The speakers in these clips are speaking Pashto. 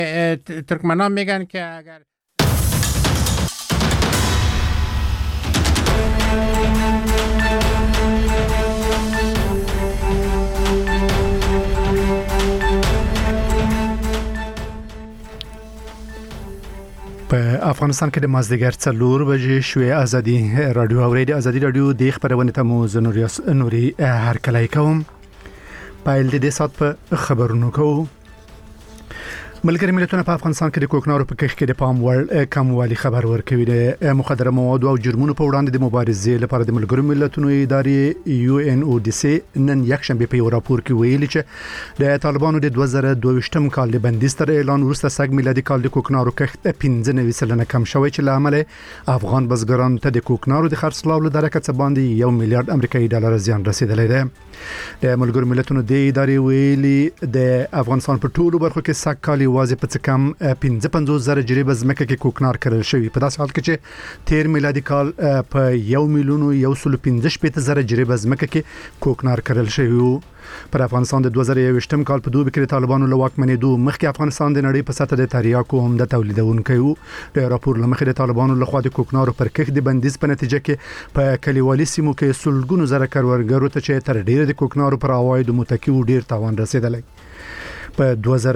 ترکمنان میگن که اگر په افغانستان کې د مازدیګر 4 بجې شوې ازادي رادیو اوریدي ازادي رادیو د خبرونه ته مو نوري هر کله کوم پایل د سات په خبرونو کوم ملګری ملتونه په افغانستان کې د کوکنارو په کښ کې د پام وړ کموالی خبر ورکوي د مخدره مواد او جرمونو په وړاندې د مبارزې لپاره د ملګرو ملتونو ادارې UNODC نن یک شنبه په یو راپور کې ویلي چې د طالبانو د 2022م کال د بندیز تر اعلان وروسته سږ میلادي کال د کوکنارو کښت 15% کم شوی چې لامل افغان بزګرانو ته د کوکنارو د خرڅلاو لپاره کڅ باندې 1 میلیارډ امریکایي ډالر زیان رسیدلی دی د ملګرو ملتونو د ادارې ویلي د افغانستان په ټولو برخو کې سږ کال واځي په کم 15,000 جریبه ځمکه کې کوکنار کرل شوی په داسې حال کې چې 13 میلادي کال په 1,115,000 جریبه ځمکه کې کوکنار کرل شوی پر افغانستان د 2021م کال په دوه کې طالبانو له واکمنېدو مخکې افغانستان د نړۍ په سطح د تریاکو هم د تولیدونکو د راپور لمخې د طالبانو لخوا د کوکنارو پر کښ د بندیز په نتیجه کې په کلیوالي سیمو کې سلګونو زره کروندګرو ته چې تر ډیره د کوکنارو پر عواید متکی و ډیر تاوان رسیدلی په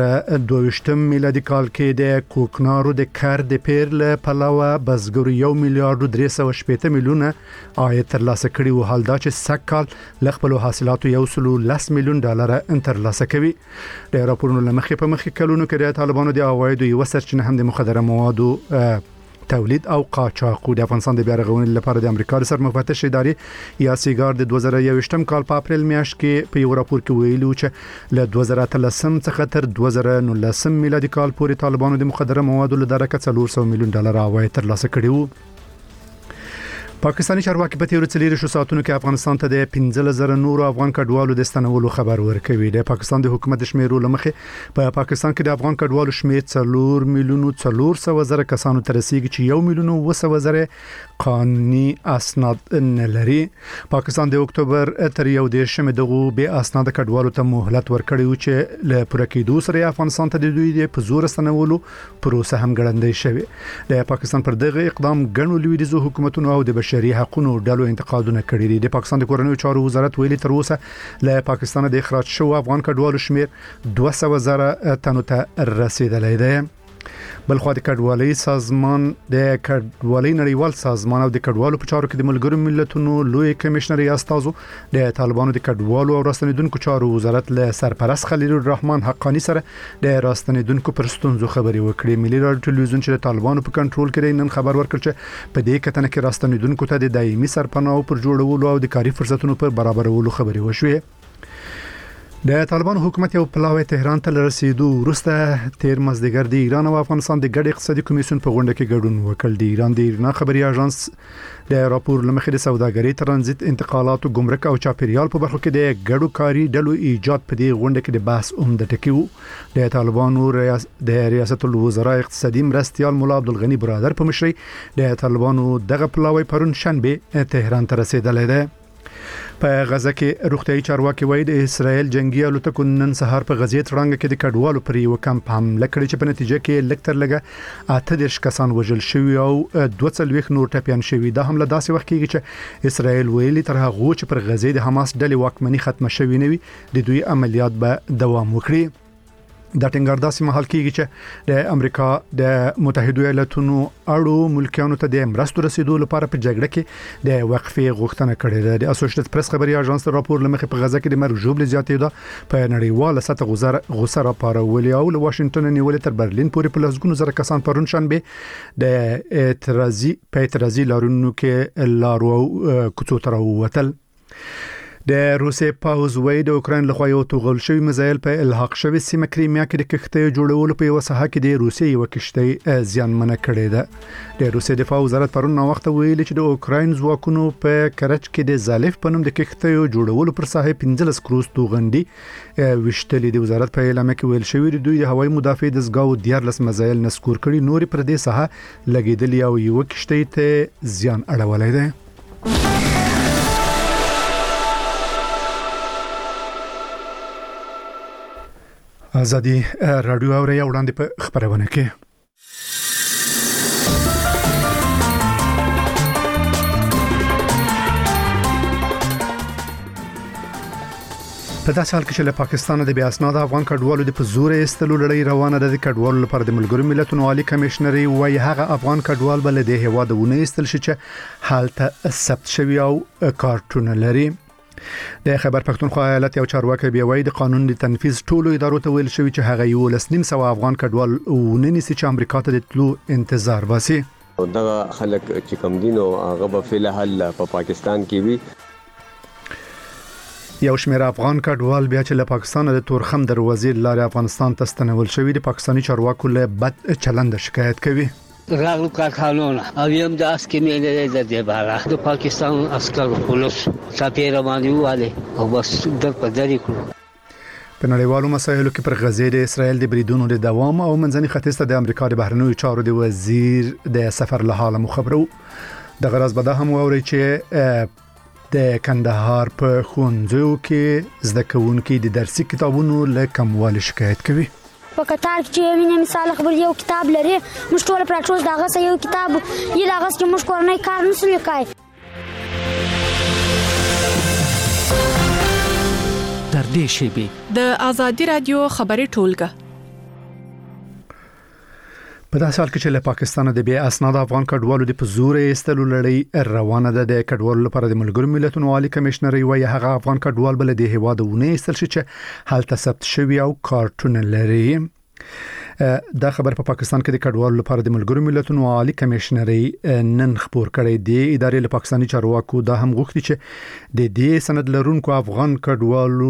2022م میلادي کال کې د کوکنارو د کار د پیر له پلوه بزګرو 1 میلیارډ 380 میلیونه عاید ترلاسه کړي او حال دا چې سږ کال ل خپل حاصلاتو 110 میلیون ډالر ترلاسه کوي د راپورونو لمخې په مخکې کلونو کې د طالبانو د عوایدو یو سرچینه هم د مخدره موادو تولید او قاچاق د افغانستان د بیا رغونې لپاره د امریکا سر مفتش ادارې یا سیګار د 2021م کال په اپریل میاشت کې په یو راپور کې ویلو چې له 2013 څخه تر 2019 میلادي کال پورې طالبانو د مخدره موادو له درکه 400 میلیون ډالر عواید ترلاسه کړي وو پاکستاني چارواکي په تیرو 4 ساعتونو کې افغانستان ته د 15,000 نور افغان کډوالو د ستنولو خبر ورکوي د پاکستان د حکومت شمیرو لمخې په پاکستان کې د افغان کډوالو شمیر 4 میلیون 400,000 کسانو ته رسیدي چې 1 میلیون 200,000 قانوني اسناد نه لري پاکستان د اکتوبر تر 1 دغه به اسناد کډوالو ته مهلت ورکړی چې له پوره کېدو سره افغانستان ته د دوی د پزور ستنولو پروسه هم ګړندۍ شوه د پاکستان پر دغه اقدام ګڼو لویدیزو حکومتونو او د بشري حقوقو ډلو انتقادونه کړي دي د پاکستان د کورنیو چارو وزارت ویلي تر اوسه له پاکستان د اخراج شو افغان کډوالو شمیر 200,000 تنو ته رسیدلی دی بلخو د کډوالۍ سازمان د کډوالۍ نړیوال سازمان او د کډوالو په چارو کې د ملګرو ملتونو لوی کمشنر استازو د طالبانو د کډوالو او راستنیدونکو چارو وزارت له سرپرست خلیل الرحمن حقانی سره د راستنیدونکو پر ستونزو خبري وکړي ملي رادیو ټلویزیون چې طالبانو په کنټرول کې نن خبر ورکړ چې په دې کتنه کې راستنیدونکو ته د دایمي سرپناه پر جوړولو او د کاري فرصتونو پر برابرولو خبري وشوه د طالبان حکومت یو پلاوی تهران ته رسیدو وروسته تیر مازدیګر د ایران او افغانستان د ګډ اقتصادي کمیسیون په غونډه کې ګډون وکړ د ایران د ایرنا خبري اژانس د راپور لمخې د سوداګرۍ ترانزیت انتقالات او ګمرک او چاپیریال په برخو کې د ګډو کاري ډلو ایجاد په دې غونډه کې د بحث د ټکیو د طالبانو د ریاست الوزرا اقتصادي مرستيال مولا عبدالغنی برادر په مشرۍ د طالبانو دغه پلاوی پرون شنبه تهران ته رسیدلی دی په غزه کې روغتيایي چارواکي وایي د اسرائیل جنگي الوتکو نن سهار په غزې ترنګ کې د کډوالو پر یو کمپ حمله کړې چې په نتیجه کې لکتر لګه 8 کسان وژل شوي او 240 نور ټپيان شوي دا حمله داسې وخت کېږي چې اسرائیل ویلي تر هغه چې پر غزې د حماس ډلې واکمنۍ ختمه شوي نه وي د دوی عملیات به دوام وکړي د ټینګار داسې مهال کېږي چې د امریکا د متحده ایالاتونو اړو ملکانو ته د مرستو رسیدو لپاره په جګړه کې د وقفې غوښتنه کړې ده د اسوسییټډ پریس خبري اژانس راپور لمخې په غزه کې د مرګ ژوبل زیاتېده په نړیواله سطح غوسه راپارولې او له واشنگټن نیولې تر برلین پورې په لسګونو زره کسان پرون شنبه د اعتراضي لارونو کې لارو کوڅو ته راووتل د روسي پاوز وای د اوکرين لخوا یو توغل شوی میزایل په الحاق شوی سیمه کریمیا کې د کښته جوړولو په وسه کې د روسي یو کښته زیانمنه کړې ده د روسي دفاع وزارت پرون نو وخت ویل چې د اوکرين ځواکونو په کرچ کې د زالف پنوم د کښته جوړولو پر ساحه 15 کروز توغندي وشتلې د وزارت په اعلان کې ویل شوی دوی د هوایي مدافع دزګاو 14 میزایل نسکور کړي نوري پر دې ساحه لګیدلی او یو کښته ته زیان اړولای دی ازادي رادیو اوري وړاندې په خبرونه کې په داسې حال کې چې له پاکستان د بیا اسناد افغان کډوالو د پزور استلو لړۍ روانه ده د کډوالو لپاره د ملګرو ملتونو عالی کمشنري وایي هغه افغان کډوال بل د هوادونه استل شي چې حالت ثبت شوی او کارتونه لري د خیبر پښتونخوا ایالت یو چارواکي بیا وایي د قانون د تنفيذ ټولو ادارو ته ویل شوی چې هغه یو لسنیم سو افغان کډوال ونني چې امریکا ته د تلو انتظار واسي دا خلک چې کوم دین او هغه په فلحال په پاکستان کې وي یو شمېر افغان کډوال بیا چې له پاکستان د تورخم دروازې لارې افغانستان ته ستنول شوی د پاکستاني چارواکو له بد چلند شکایت کوي راغلو کارخانونه او یم د اسکیمې نه د بارا د پاکستان عسکر پولیس سفیر باندې واله او بس د پدری کړو په نړیوالو مسایلو کې پر غزې د اسرائیل د بریدونو د دوام او منځني ختیځ ته د امریکا د بهرنیو چارو د وزیر د سفر له حاله مخبرو د غرض به هم ووري چې د کندهار په ښوونځیو کې زده کوونکي د درسي کتابونو له کموالي شکایت کوي په قطار کې مینه مثال خبر یو کتاب لري موږ ټول پراټوس داغه یو کتاب یی داغه چې موږ کورنۍ کار نسو لیکای تر دې شی به د ازادي رادیو خبري ټولګه په داسې حال کې چې له پاکستان د بیا اسناد افغان کډوالو د پزور استلو لړۍ روانه ده د کډوالو لپاره د ملګرو ملتونو عالی کمشنري وایي هغه افغان کډوال بل د هوادونه استل شي چې حالت ثبت شوی او کارتونه لري دا خبر په پاکستان کې د کډوالو لپاره د ملګرو ملتونو عالی کمشنري نن خبر کړی دی ادارې له پاکستاني چارواکو دا هم غوښتي چې د دې سند لرونکو افغان کډوالو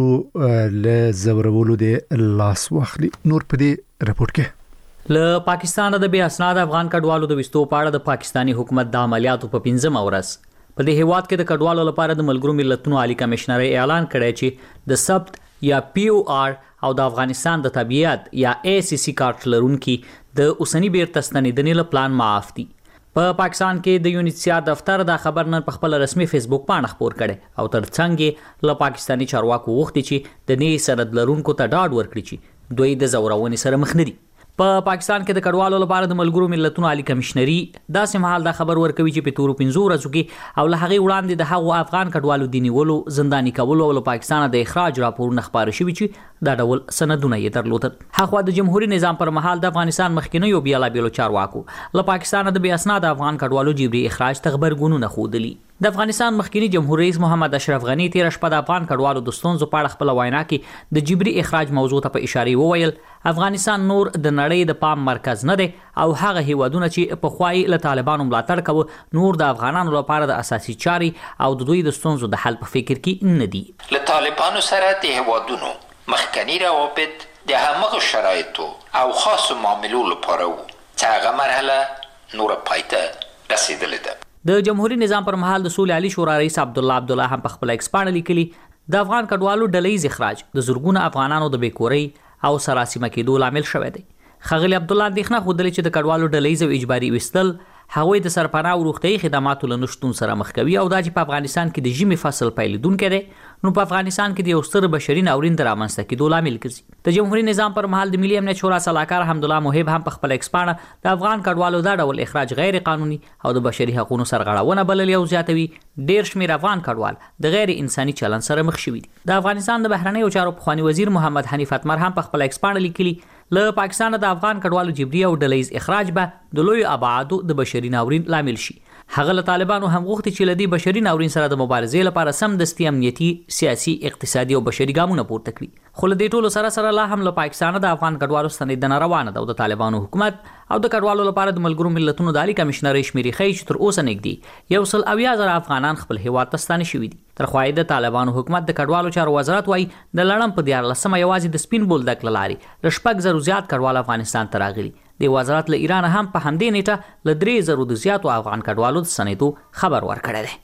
له زورولو د لاس واخلي نور په دې رپورت کې له پاکستان د بیا اسناد افغان کډوالو د وستو پاړه د پاکستانی حکومت د عملیاتو په 15 ورځ په دې هیواد کې د کډوالو لپاره د ملګرو ملتونو عالی کمشنري اعلان کړی چې د ثبت یا POR او د افغانستان د طبيعت یا ACC کارت لرونکي د اوسنی بیرته ستنیدنې له پلان معاف دي په پاکستان کې د یونیسیا دفتر دا خبر نن په خپل رسمي فیسبوک باندې خبر کړي او ترڅنګ له پاکستانی چارواکو وغوښتي چې د نې سند لرونکو ته ډاډ ورکړي چې دوی د زورونې سره مخ نه دي په پاکستان کې د کډوالو لپاره د ملګرو ملتونو عالی کمشنري داسې مهال دا خبر ورکوي چې په تورو 15 ورځو کې او له هغه وړاندې د هغو افغان کډوالو د نیولو زنداني کولو او پاکستان د اخراج راپورونه خبر شوي چې دا ډول سندونه یې درلودل هغه د جمهوریت نظام پر مهال د افغانستان مخکینیو بیلابیلو چارواکو له پاکستان د بیا اسناد افغان کډوالو جبري اخراج تخبرګونونه خودلی د افغانستان مخکینی جمهور رئیس محمد اشرف غنی تیر شپه د افغان کډوالو د ستونزو په اړه خپل وینا کې د جبري اخراج موضوع ته په اشاره وویل افغانستان نور د نړۍ د پام مرکز نه دی او هغه هیوادونه چې په خوای له طالبانو ملاتړ کوي نور د افغانانو لپاره د اساسي چاري او د دوی د ستونزو د حل په فکر کې نه دي له طالبانو سره د هیوادونو مخکنی روابط د همغه شرایطو او خاص معاملو لپاره وو چې هغه مرحله نور پایته رسیدلې ده د جمهوریت نظام پر مهال د سولې عالی شورا رئیس عبد الله هم په خپل ایکس باندې لیکلي د افغان کډوالو ډلې اخراج د زورګونه افغانانو د بیکوري او سراسیمه کېدو لامل شوی دی خغلی عبد الله اندېښنه خوده چې د کډوالو ډلې او اجباري وستل هغوی د سرپناه او روغتي خدماتو له نشټون سره مخ کوي او دا چې په افغانستان کې د ژمي فصل پیلېدونکو دی نو په افغانستان کې د یو ستر بشري ناورین درامنځته کېدو لامل ګرځي د جمهوریت نظام پر مهال د ملي امنیت شورا صلاحکار حمدالله محب هم په خپل ایکسپانه د افغان کډوالو دا ډول اخراج غیر قانوني او د بشري حقوقو سرغړونه بلل یو زیاتوي ډیر شمیر افغان کډوال د غیر انساني چلن سره مخ شوي دي د افغانستان د بهرنیو چارو پخوانی وزیر محمد حنیف اتمر هم په خپل ایکسپانه لیکلي له پاکستان د افغان کډوالو جبري او ډلې اخراج به د لوی ابعادو د بشري ناورین لامل شي هغه له طالبانو هم غوښتي چې لدی بشري ناورین سره د مبارزې لپاره سم دستي امنیتي سیاسي اقتصادي او بشري ګامونه پورته کړي خو له دې ټولو سره لا هم له پاکستان د افغان کډوالو ستنیدنه روانه ده او د طالبانو حکومت او د کډوالو لپاره د ملګرو ملتونو د عالی کمشنري شمیري خي چې تر اوسه نږدې 1,000 افغانان خپل هیواد ته ستانه شوي دي تر خوای د طالبانو حکومت د کډوالو چارو وزارت وای د لړم په 14 یوازې د سپین بولدک لاري لشپک زرو زیات کډوال افغانستان ته راغلي د وزارت له ایران هم په همدې نیټه ل 3,000 د زیاتو افغان کډوالو د سنیدو خبر ورکړی دی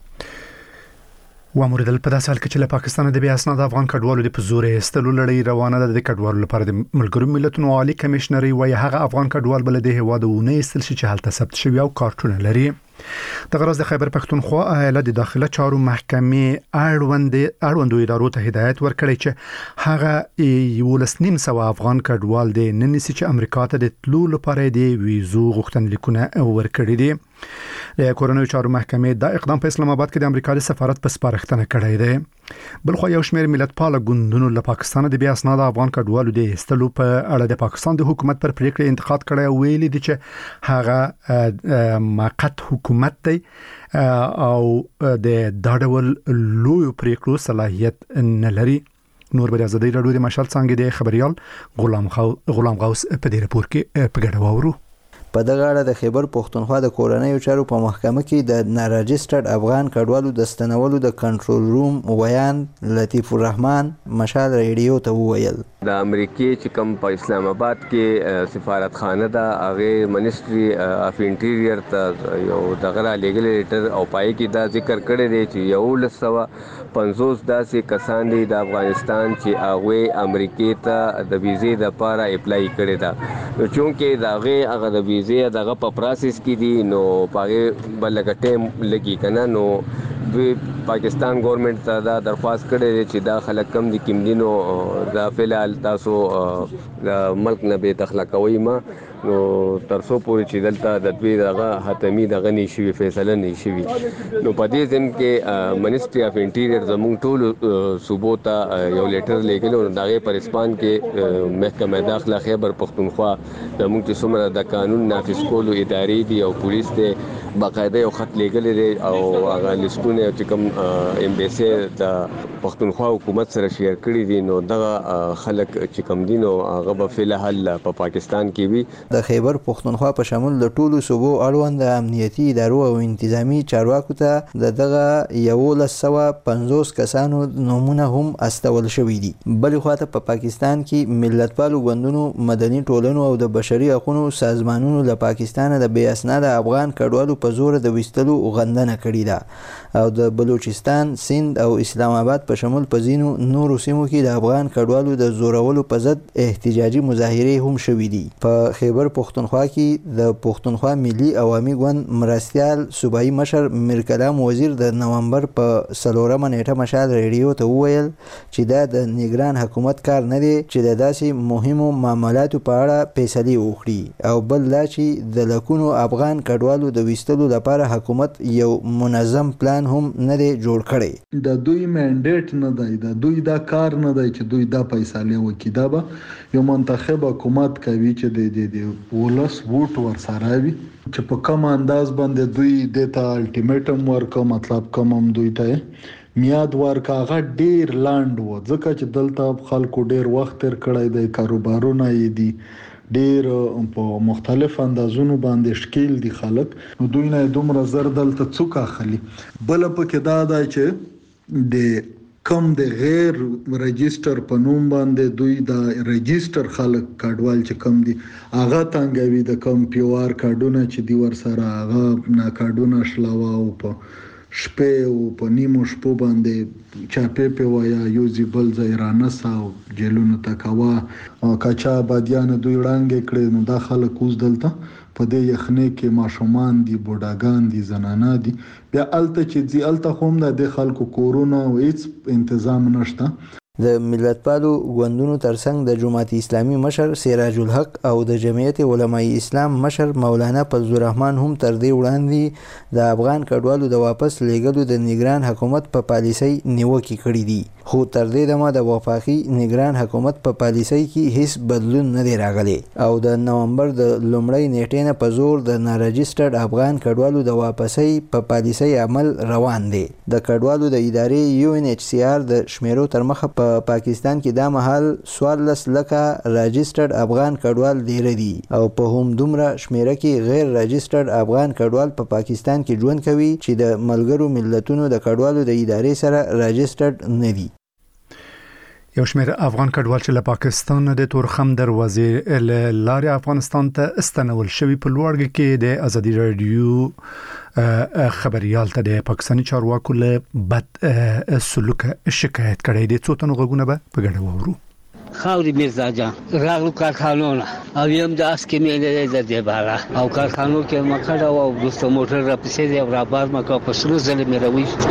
واموردل په داسې حال کې چې له پاکستان د بیا اسناد افغان کډوالو د پزور استلو لړۍ روانه ده د کډوالو لپاره د ملګرو ملتونو عالی کمشنري وایي هغه افغان کډوال بل د هوادونه استل شي چې حالت ثبت شوی او کارتونه لري د غرض د خیبر پښتونخوا ایالت د داخله چارو محکمې اړوندو ادارو ته هدایت ورکړی چې هغه 1.5 افغان کډوال د ننسي چې امریکا ته د تلو لپاره د ویزو غوښتنلیکونه ورکړي دي. د کورونو چارو محکمې دا اقدام په اسلام آباد کې د امریکا د سفارت په سپارښتنه کړی دی. بلخو یو شمېر ملتپال ګوندونو له پاکستان د بیا اسناد افغان کډوالو د استلو په اړه د پاکستان د حکومت پر پریکړه انتقاد کړی او ویلي دي چې هغه موقت حکومت دی او د دا ډول لوی پریکړو صلاحیت نه لري. نور بر ازادي راډیو د مشال څنګه د خبريال غلام غوث په دې راپور کې په ګډه واورو. په دغه اړه د خیبر پښتونخوا د کورنیو چارو په محکمه کې د ناراجسترډ افغان کډوالو د ستنولو د کنټرول روم ویان لطیف الرحمن مشال ریډیو ته وویل د امریکای چې کوم په اسلام آباد کې سفارتخانه ده هغه منیسټری اف انټیریر ته یو دغه لیګل لیټر او پای کې دا ذکر کړی دی چې 150 داسې کسان دي د افغانستان چې هغه امریکای ته د ویزې لپاره اپلای کړی دا چونکه هغه د ویزې دغه په پروسس کې دي نو پاره بلګ ټیم لګي کنه نو دوی پاکستان ګورنمنت ته دا درخواست کړی چې دا خلک کم دي کیم دي نو دا فعال تاسو ملک نه به تخلقوي ما نو ترسو پورې چې دلته د دوی دغه حتمی دغه نشي فیصله نشي نو په دې ځین کې منیسټری اف انټیریر زموږ ټول صوبو ته یو لیټر لیکلو دغه پر اسپان کې محکمه داخله خیبر پښتونخوا زموږ چې څومره د قانون نافذ کولو ادارې دي او پولیس ته باقاعده یو خط لیکل دي او هغه لیستونه چې کوم امبیسي د پښتونخوا حکومت سره شیر کړی دي نو دغه خلک چې کوم دي نو هغه په فلحال په پاکستان کې وي. د خیبر پښتونخوا په شمول د ټولو صوبو اړوند امنیتي ادارو او انتظامی چارواکو ته دغه 150 کسانو نومونه هم استول شوی دي. بل خواته په پاکستان کې ملتپالو ګوندونو مدني ټولنو او د بشري حقوقو سازمانونو له پاکستان د بې اسناد افغان کډوالو په زور د وستلو غندنه کړې ده او د بلوچستان، سند او اسلام آباد په شمول په ځینو نورو سیمو کې د افغان کډوالو د زورولو په ضد احتجاجي مظاهره هم شوې دي. په خیبر پښتونخوا کې د پښتونخوا ملي عوامي ګوند مرستيال صوبایي مشر میرکلام وزیر د نومبر په 4 نیټه مشال ریډیو ته وویل چې دا د نگران حکومت کار نه دی چې د داسې مهمو معاملاتو په اړه فیصله وکړي او بل لا چې د لکونو افغان کډوالو د وستلو لپاره حکومت یو منظم پلان هم نه دی جوړ کړی. د دوی منډیټ نه دی، د دوی دا کار نه دی چې دوی دا فیصله وکړي. دا به یو منتخب حکومت کوي چې د ولس ووټ ورسره وي چې په کوم انداز باندې دوی د ته الټیمیټم ورکو، مطلب کوم دوی ته میاد ورکا هغه ډیر لاند و ځکه چې دلته خلکو ډیر وخت تر کړی دی، کاروبارونه یې دي ډیر په مختلف اندازونو باندې شکیل دي خلک، نو دوی نه دومره زر دلته څوک اخلي. بل پکې دا دی چې د کم د غیر رجستر په نوم باندې دوی د رجستر خلک کډوال چې کم دي هغه تنګوي، د کم پیوار کډونه چې دی ور سره هغه نه کډونه شلاوا او په شپه او په نیمو شپو باندې چاپې په ویا یو ځبل زیرانه ساو جلونو تکوا کچا بادیان دوی وړاندې کړي. نو دا خلک اوس دلته په دې یخنې کې ماشومان دي، بوډاګان دي، زنانه دي، بیا الته چې ځي الته هم د خلکو کورونه او هیڅ تنظیم نشته. د ملتپالو ګوندونو ترڅنګ د جماعت اسلامي مشر سراج الحق او د جمعیت علماء اسلام مشر مولانا فضل الرحمن هم تر دې وړاندې د افغان کډوالو د واپس لیږلو د نگران حکومت په پالیسۍ نیوکې کړې دي، خو تر دې دمه د وفاقي نگران حکومت په پالیسۍ کې هیڅ بدلون نه دی راغلی او د نومبر د لومړۍ نیټې نه په زور د ناراجسترډ افغان کډوالو د واپسۍ په پالیسۍ عمل روان دی. د کډوالو د ادارې UNHCR د شمیرو تر مخه په پاکستان کې دا مهال 14 لکه راجسترډ افغان کډوال ډیر دي او په هم دومره شمیره کې غیر راجسترډ افغان کډوال په پاکستان کې ژوند کوي چې د ملګرو ملتونو د کډوالو د ادارې سره راجسترډ نه دي. یو شمېر افغان کډوال چې له پاکستان د تورخم دروازې لارې افغانستان ته استنول شوی په لوړګي کې د ازادي رادیو خبريال ته د پاکستاني چارواکو له بد سلوک شکایت کړی دی. څو تنو غوونه به په ګډه وورو. خاوري مرزا جان راغلو کارخانونه او یم د اس کې مې د دې بارا او کارخانو کې مکړه او د موټر را پسې دی را باز مکه په سلو ځله مې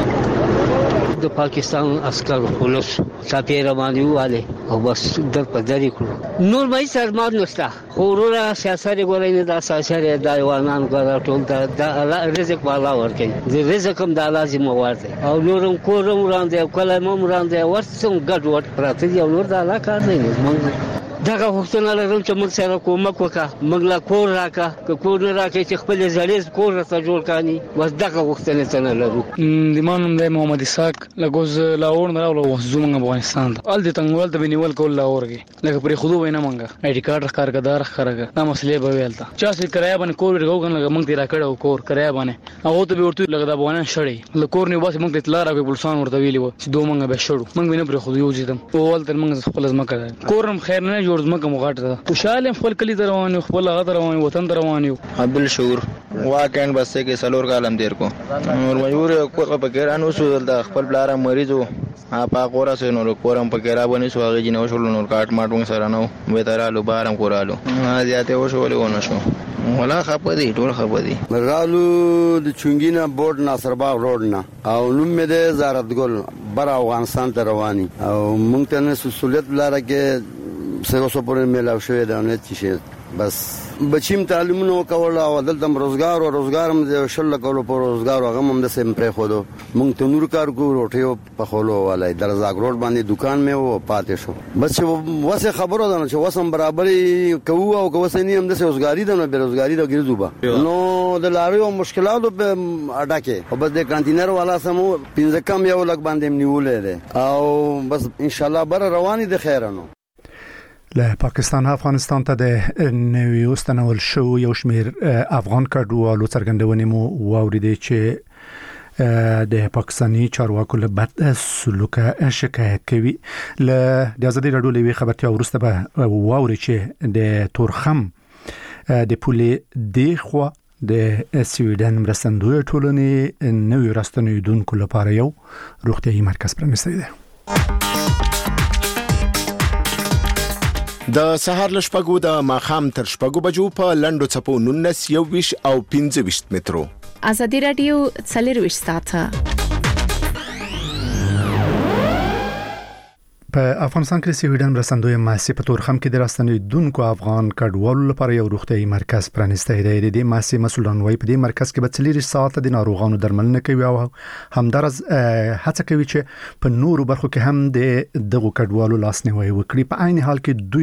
روي د پاکستان عسكر پولیس چاپی رواني واله او بس در په دری کړو نور مې سرماد نشته خورونه سیاست غوړې نه د اساسره د ایوانان غوړ ټول د رزق والا ورکې د رزق هم د لازم ورته او نورم کورم وړاندې کلمه وړاندې ورسم ګډ وټ پراته دی نور د علاقه نه مونږ دغه وختونه لرم چې موږ سره کومک وکړه موږ لا کور راکا که کور نه راکې چې خپل ځړېز کور راته جوړ کاني بس دغه وختونه څنګه لرو د مانم د محمد اسحاق لګوز لاور نه راولو زمونږ افغانستان ال د تنګول د بنیول کول لاورږي لکه پر خودو وینا مونږه آی ډی کارت کارګدار خرګه دا مسلې به ویلتا چا چې کرایه باندې کور ورغو کنه موږ تیرا کړو کور کرایه باندې هغه ته به ورته لګدا افغانان شړې لکور نه بس موږ اطلاع راکې پولیسان ورته ویلی و چې دوه موږ به شړو موږ ویني پر خودو یو ځدم او ول تر موږ خپل ځما کړ کورم خیر نه جوړ ځما کوم غاټه خوشاله خپل کلی روان خپل هغه روان وطن روان یو عبد الشکور واکن بس کې سلور کالم دیر کو نور مجبور کو په ګرانو سو د خپل بلاره مریضو په قورا سه نور کورم په ګرا باندې سو هغه جنو شول نور کاټ ماټو سره نو به ترالو بارم کورالو زیاته وشول ونه شو ولا خپدي ټول خپدي رالو د چونګینا بورډ ناصرباغ روډ نه او نوم مې د زارت ګل بر افغانستان ته رواني او مونږ ته مسؤلیت لاره کې سره سو پرې ملاو شوې ده نه چې بس بچیم تعلیمونو کول او دلته روزګار هم د شل کولو پر روزګار هغه هم د سیم پرې خودو مونږ ته نور کار کو روټیو په خولو والای درزاګ روډ باندې دکان مې و پاتې شو بس وسه خبرو ده چې وسم برابرۍ کوو او کوسنی هم د روزګاری ده نه بیروزګاری ده ګرځوبه نو د لاریو مشکلاتو په اډا کې او بس د کانټینر والا سمو پنځه کم یو لګ باندې نیولې ده او بس ان شاء الله بر رواني د خیرانو له پاکستان افغانستان ته د نوی واستنول شو یو شمیر افغان کډوالو څرګندونې مو واوریدې چې د پاکستاني چارواکو له بد سلوکه شکایت کوي له د ازادي راډیو لوي خبرتیا ورسته به واوري چې د تورخم د پولې دی خو د سویډن مرستندوی ټولنې نوی راستنیدونکو لپاره یو روغتیايي مرکز پرانیستی دی د سهار لشپګو د ماخام تر شپګو بجو په لندو چپو 19 21 او 25 مترو ازادي رادیو 24 ساعته په افغانستان کې سویډن مرستندوی مؤسسه په تورخم کې د راستنیدونکو افغان کډوالو لپاره یو روغتیايي مرکز پرانیستی دی د دې مؤسسې مسولان وايي په دې مرکز کې به 4 ساعته د ناروغانو درملنه کوي او همدارس هڅه کوي چې په نورو برخو کې هم د دغو کډوالو لاسنیوي وکړي په عین حال کې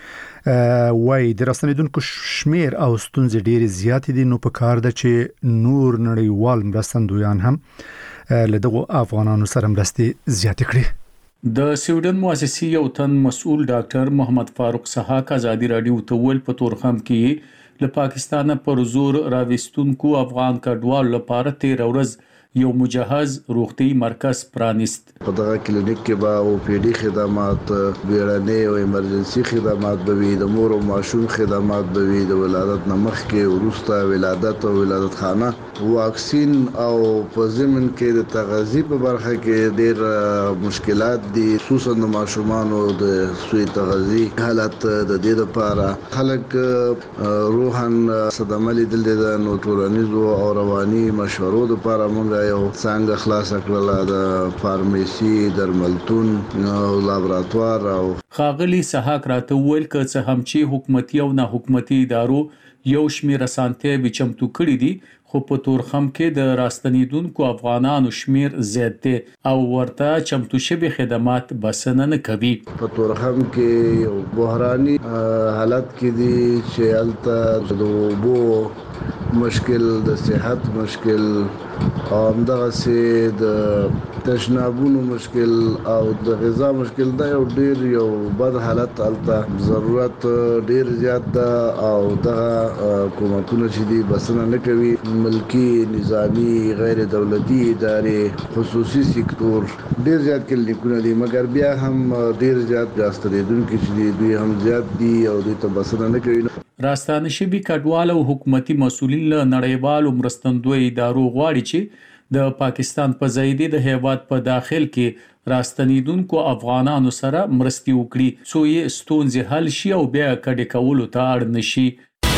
دوی وايي د راستنیدونکو شمیر او ستونزې ډېر زیات دي نو په کار ده چې نور نړیوال مرستندویان هم له دغو افغانانو سره مرستې زیات کړي د سویډن مؤسسې یو تن مسؤل ډاکټر محمد فاروق سحاق ازادي راډیو ته ویل په تورخم کې له پاکستان پر زور راوستونکو افغان کډوالو لپاره 13 ورځ یو مجهز روغتي مرکز پرانیست په دغه کلینیک کې به او پی ډي خدمات بیړنۍ او ایمرجنسي خدمات به وي د مور او ماشوم خدمات به وي د ولادت نمخ کې ورسته ولادت او ولادت خانه واکسین او په ضمن کې د تغذیه په برخه کې ډېر مشکلات دي خصوصا د ماشومانو د سوی تغذیه حالت د دې لپاره خلک روحن صدمه لیدل د نو ټولنیزو او رواني مشورو لپاره موږ یو څنګه خلاص کړل د فارمیسي درملتون او لابراتوار او خاغلی سحاق راته ویل ک څه هم چې حکومتي او نه حکومتي ادارو یو شمیر اسانتیا به چمتو کړی دي خو په تورخم کې د راستنیدونکو افغانانو شمیر زیات دي او ورته چمتو شوی خدمات بسنه نه کوي په تورخم کې یو بحراني حالت کې دي چې الته د بو مشکل د صحت مشکل او همدغه سي د تشنابونو مشکل او د غذا مشکل دا یو بد حالت الته ضرورت ډیر زیات ده او دغه حکومتونه چې دي بسنه نه کوي ملکی نظامی غیر دولتي ادارې خصوصي سکتور ډیر زیات کلیکونه دي مګر بیا هم ډیر زیات راستنیدونکو چې دوی هم زیات دي او دوی ته بسنه نه کوي راستانه شوی کډوال او حکومتي مسؤلین له نړیوالو مرستندوی ادارو غواړي چې د پاکستان په ځای د هیواد په داخل کې راستنیدونکو افغانانو سره مرستي وکړي څو یې ستونزې حل شي او بیا کډې کولو ته اړ نشي.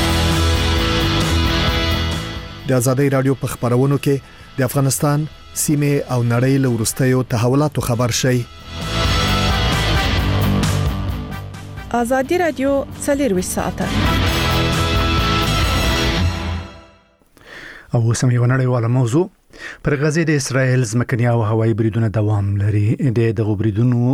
د آزادۍ رادیو په خبرونو کې د افغانستان سیمه او نړۍ له وروستیو تحولاتو خبر شي. آزادۍ رادیو 24 ساعته او سم یو نړیواله موضوع پر غزه د اسرائیل ځمکني او هوایي بریدونه دوام لري. د بریدونو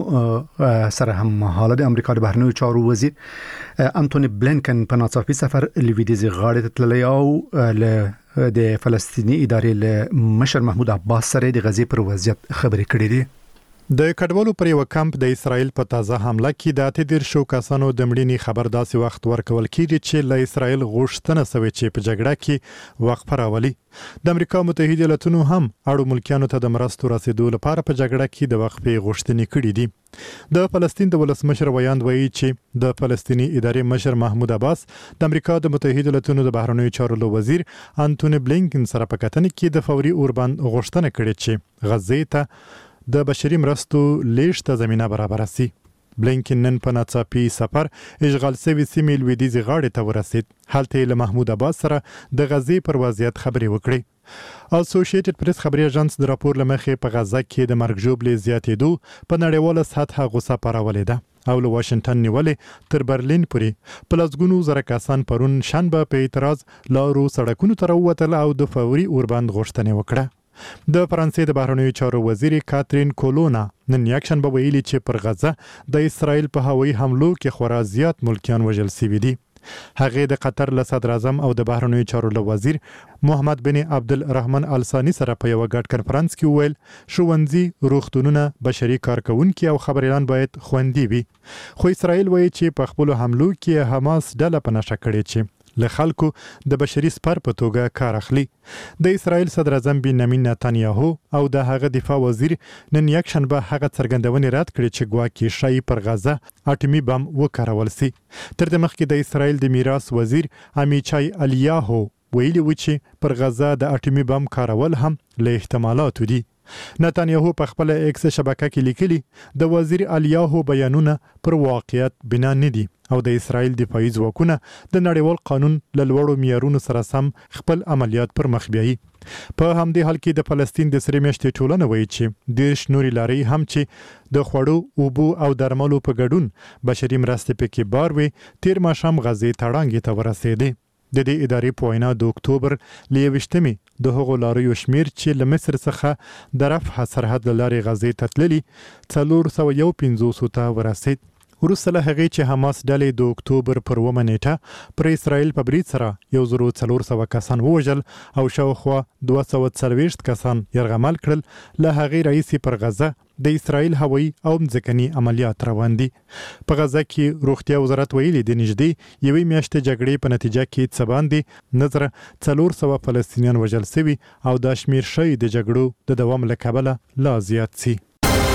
سره هم مهاله د امریکا د بهرنیو چارو وزیر انټونی بلینکن په ناڅاپي سفر لویدیز غاړې ته تللی او له د فلسطینی ادارې له مشر محمود عباس سره د غزې پر وضعیت خبرې کړې دي. د کډوالو پر یو کمپ د اسرائیل په تازه حمله کې د 13 کسانو د مړینې خبر داسې وخت ورکول کیږي چې له اسرائیل غوښتنه شوې چې په جګړه کې وقفه راولي. د امریکا متحده ایالاتونو هم اړو ملکیانو ته د مرستو رسیدو لپاره په جګړه کې د وقفې غوښتنې کړې دي. د فلسطین د ولسمشر ویاند وایي چې د فلسطینی ادارې مشر محمود عباس د امریکا د متحده ایالاتونو د بهرنیو چارو وزیر انټونی بلینکن سره په کتنه کې د فوري اوربند غوښتنه کړې چې غزې ته د بشري مرستو لیږد ته زمينه برابر شي. بلینکن نن په ناڅاپي سفر اشغال شوی سیمې لویدیځ غاړې ته ورسید. هلته له محمود عباس سره د غزې پر وضعیت خبرې وکړې. اسوسییټډ پریس خبري اژانس د راپور لمخې په غزه کې د مرګ ژوبلې زیاتېدو په نړیواله سطح غوسه پارولې ده او له واشنگټن نیولې تر برلین پورې په لسګونو زره کسان پرون شنبه په اعتراض لارو سړکونو ته راووتل او د فوري اوربند غوښتنه وکړه. د فرانسې د بهرنیو چارو وزیر کاترین کولونا نن یکشنبه ویلي چې پر غزه د اسرائیل په هوایي حملو کې خورا زیات ملکیان وژل شوي دي. هغه د قطر له صدر اعظم او د بهرنیو چارو وزیر محمد بن عبدالرحمن الثانی سره په یو ګډ کنفرانس کې ویل ښوونځي، روغتونونه، بشري کارکونکي او خبريالان باید خوندي وي. خو اسرائیل وایي چې په خپل حملو کې حماس ډله په نشه کړې چې له خلکو د بشري سپر په توګه کار اخلي. د اسرائیل صدر اعظم بنیامین نتانیاهو او د هغه دفاع وزیر نن یکشنبه هغه څرګندونې رد کړې چې ګواکې شای پر غزه اټومي بم وکارول سي. تر دې مخکې د اسرائیل د میراث وزیر امیچای الیاهو ویلي و چې پر غزه د اټومي بم کارول هم له احتمالاتو دي. نتانیاهو په خپل ایکس شبکه کې لیکلي د وزیر الیاهو بیانونه پر واقعیت بنا نه دي او د اسرائیل دفاعي ځواکونه د نړیوال قانون له لوړو معیارونو سره سم خپل عملیات پر مخ بیایي. په همدې حال کې د فلسطین د سری میاشتې ټولنه وایي چې د نوري لاري هم چې د خوړو، اوبو او درملو په ګډون بشري مرستې پکې بار وي تیر ماښام غزې تړانګې ته ورسېدې. د دې ادارې په وینا د اکتوبر ل 21 د هغو لاریو شمیر چې له مصر څخه د رفح سرحد لارې غزې ته تللي 450 ته ورسید. وروسته له هغې چې حماس ډلې د اکتوبر پر 1 نیټه پر اسرائیل په برید سره 1400 کسان ووژل او شاوخوا 240 کسان یرغمل کړل، له هغې راهیسې پر غزه د اسرائیل هوایي او ځمکني عملیات روان دي. په غزه کې روغتیا وزارت ویلي د نږدې یوې میاشتې جګړې په نتیجه کې څه باندې نظر 400 فلسطینیان وژل شوي او دا شمیر شوی د جګړو د دوام له کبله لا زیات سي.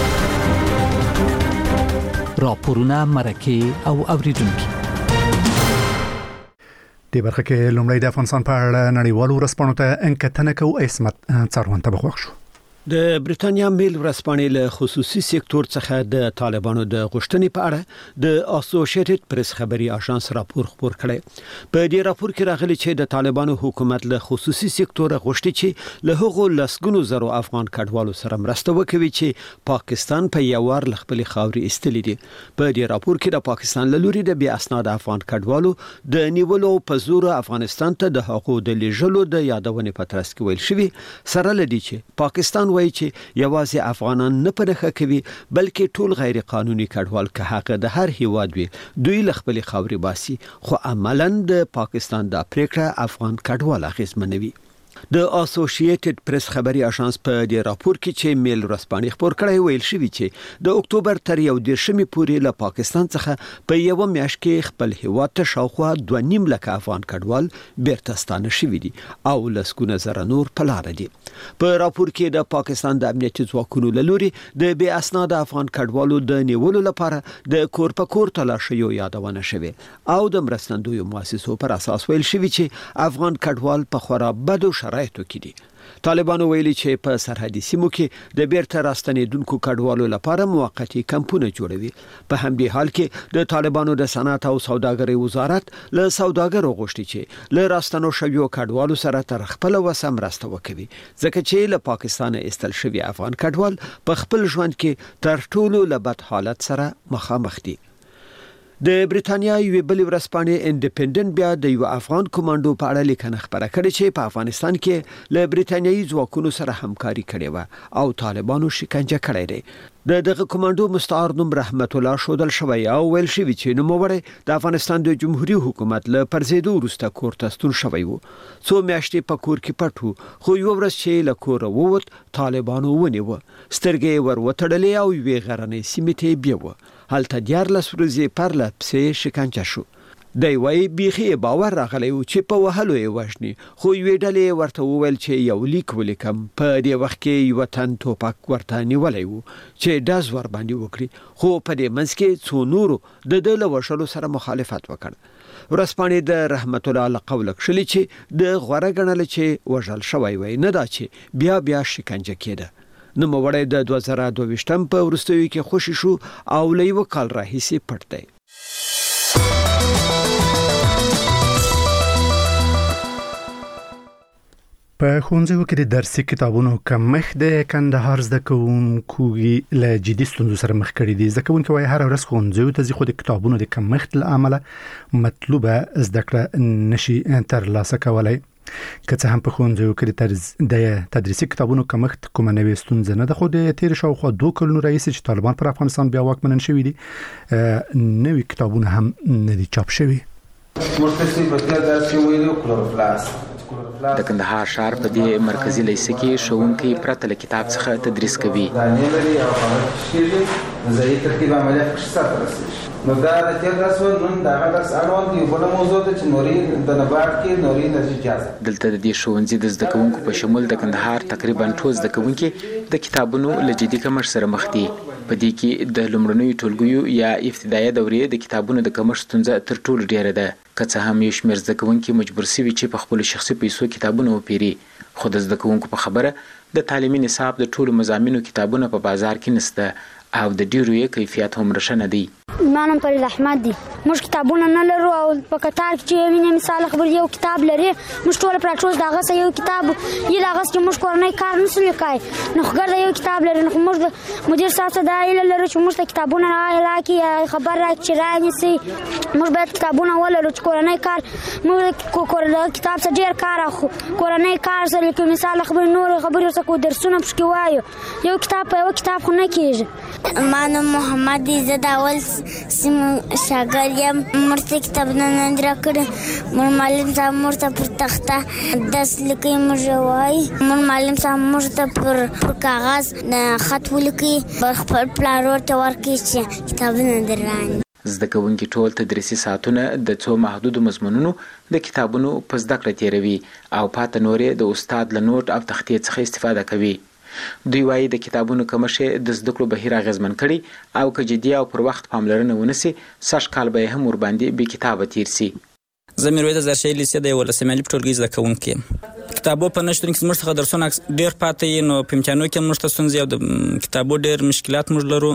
راپورونه، مرکه او اوریدونکو. د برخه کې لومړی د افغانستان په اړه نړیوالو ورځپاڼو ته انکتنه کوو. اسمت څاروان ته بخښ شو. د بریټانیا میل ورځپاڼې له خصوصي سکتور څخه د طالبانو د غوښتنې په اړه د اسوسییټډ پریس خبري اژانس راپور خپور کړی. په دې راپور کې راغلي چې د طالبانو حکومت له خصوصي سکتور غوښتي چې له هغو لسګونو زرو افغان کډوالو سره مرسته وکړي چې پاکستان په یوار خپل خاوري استلې دي. په دې راپور کې د پاکستان له لوري د بیا اسناد افغان کډوالو د نیولو په زور افغانستان ته د حقوق د لیږلو د یادونې په ترڅ کې ویل شوی سره لدی چې پاکستان وایي چې یوازې افغانان نه پنهخه کوي بلکې ټول غیر قانوني کډوال که حق د هر هیواد وي دوی له خپل خاوري باسي، خو عملاً د پاکستان د پریکړه افغان کډوال اغیزمنوي. د اسوسییټډ پریس خبري اژانس په دې راپور کې چې میل ورځپاڼې خبر کړی ویل شوی چې د اکتوبر تر 11 پورې له پاکستان څخه په یو میاشت کې خپل هیواد ته شاوخوا 2.5 لک افغان کډوال بیرته ستانه شوي دي او لسګونه زره نور په لار دي. په راپور کې د پاکستان د امنیتي ځواکونو له لوري د بې اسناد افغان کډوالو د نیولو لپاره د کور په کور تلاشیو یادونه شوه او د مرستندوی مؤسسو پر اساس ویل شوی چې افغان کډوال په خورا بدو شرایطو کې دي. طالبانو ویلي چې په سرحدي سیمو کې د بیرته راستنېدونکو کډوالو لپاره موقتی کمپونه جوړوي. په همدې حال کې د طالبانو د صنعت او سوداګرۍ وزارت له سوداګرو غوښتي چې له راستنو شویو کډوالو سره تر خپل وسه مرسته وکړي، ځکه چې له پاکستانه ایستل شوي افغان کډوال په خپل ژوند کې تر ټولو له بد حالت سره مخامخ دي. د بریټانیا یوې بلې ورځپاڼې انډیپندنت بیا د یو افغان کمانډو په اړه لیکنه خبره کړې چې په افغانستان کې له بریټانیایي ځواکونو سره همکاري کړې و او طالبانو شکنجه کړی دی. دغه کمانډو مستعار نوم رحمت الله شودل شوی او ویل شوی چې نوموړی د افغانستان د جمهوریت حکومت له پرځېدو وروسته کور ته ستون شوی و. څو میاشتې په کور کې پټ و، خو یو ورځ چې له کوره ووت طالبانو ونیوه، سترګې ور وتړلې او یوې غرنۍ سیمې ته بیوه. هلته 14 ورځې پرله پسې شکنجه شو. دی وایي بیخي باور راغلی و چې په وهلو یې وژني، خو یوې ډلې ورته وویل چې یو لیک ولیکم. په دې وخت کې یو تن توپک ورته نیولی و چې ډز ور باندې وکړي، خو په دې منځ کې څو نورو د ده له وژلو سره مخالفت وکړ. ورځپاڼې د رحمت الله له قوله کښلي چې د غوره ګڼله چې وژل شوی وی، نه دا چې بیا شکنجه کېده. نوموړی د 2022 په وروستیو کې خوشي شو او له یو کال راهیسې پټ دی. په ښوونځیو کې د درسي کتابونو کمښت د کندهار زده کوونکو له جدي ستونزو سره مخ کړي دي. زده کوونکي وايي هر ورځ ښوونځیو ته ځي، خو د کتابونو د کمښت له امله مطلوبه زده کړه نشي ترلاسه کولای. که څه هم په ښوونځیو کې د تدریسي کتابونو کمښت کومه نوې ستونزه نه ده، خو د تیر شاوخوا 2 کلونو راهیسې چې طالبان پر افغانستان بیا واکمنان شوي دي، نوې کتابونه هم نه دي چاپ شوي. د کندهار ښار په دې مرکزی لیسه کې ښوونکي پرته له کتاب څخه تدریس کوي. نو دا د تیر درس نن دا درس اړوند دی بل موضوع ته چې نوري د نبات کې نوري انرژي اجازه. دلته د دې ښوونځي د زده کوونکو په شمول د کندهار تقریبا ټول زده کوونکي د کتابونو له جدي کمښت سره مخ دي. په دې کې د لومړنیو ټولګیو یا ابتدایي دورې د کتابونو د کمښت ستونزه تر ټولو ډیره ده. که څه هم یو شمېر زده کوونکي مجبور شوي چې په خپلو شخصي پیسو کتابونه وپیري، خو د زده کوونکو په خبره د تعلیمي نصاب د ټولو مضامینو کتابونه په بازار کې نشته او د ډیرو یې کیفیت هم رښنه دی. مانم پر احمد دی، موږ کتابونه نه لرو او په قطار کې چې مینه مثال خبر یو کتاب لري، موږ ټول پراټوس داغه سه یو کتاب یی داغه چې موږ کورنۍ کار نسو لیکای، نو خګر یو کتاب لري، نو موږ مدیر صاحب دا ایله لري چې موږ کتابونه راکې خبر راکې چې راځي، موږ باید کتابونه ولرو چې کورنۍ کار موږ کورنۍ کتاب سره ډیر کار اخو کورنۍ کار سره کې مثال خبر نور خبرې سره کو درسونه پښکي وایو، یو کتاب په یو کتاب خو نه کیږي. مانو محمد عزت اول سیم شاګرد یم، مرته کتابونه نه درکړ، مور معلم صاحب مرته پر تخته درس لیکي، موږ وای مور معلم صاحب مرته پر کاغذ خط ولیکي، خپل پلان ورته ورکړي چې کتابونه درانه. زده کوونکي ټول تدریسي ساعتونه د څو محدودو مضمونونو د کتابونو په زده کړه تیروي او پاته نورې د استاد له نوټ او تختې څخه استفاده کوي. دوی وايي د کتابونو کمښت د زده کړو بهیر اغیزمن کړي او که جدي او پر وخت پاملرنه ونشي سږ کال به هم ورباندې بې کتابه تیر سي. زه میرویس زرشي لیسې د 11 ټولګي زده کوونکی یم. کتابو په نشتون کې موږ څخه درسونه ډېر پاتې یي، نو په امتحانو کې موږ ته ستونزې او د کتابو ډېر مشکلات موږ لرو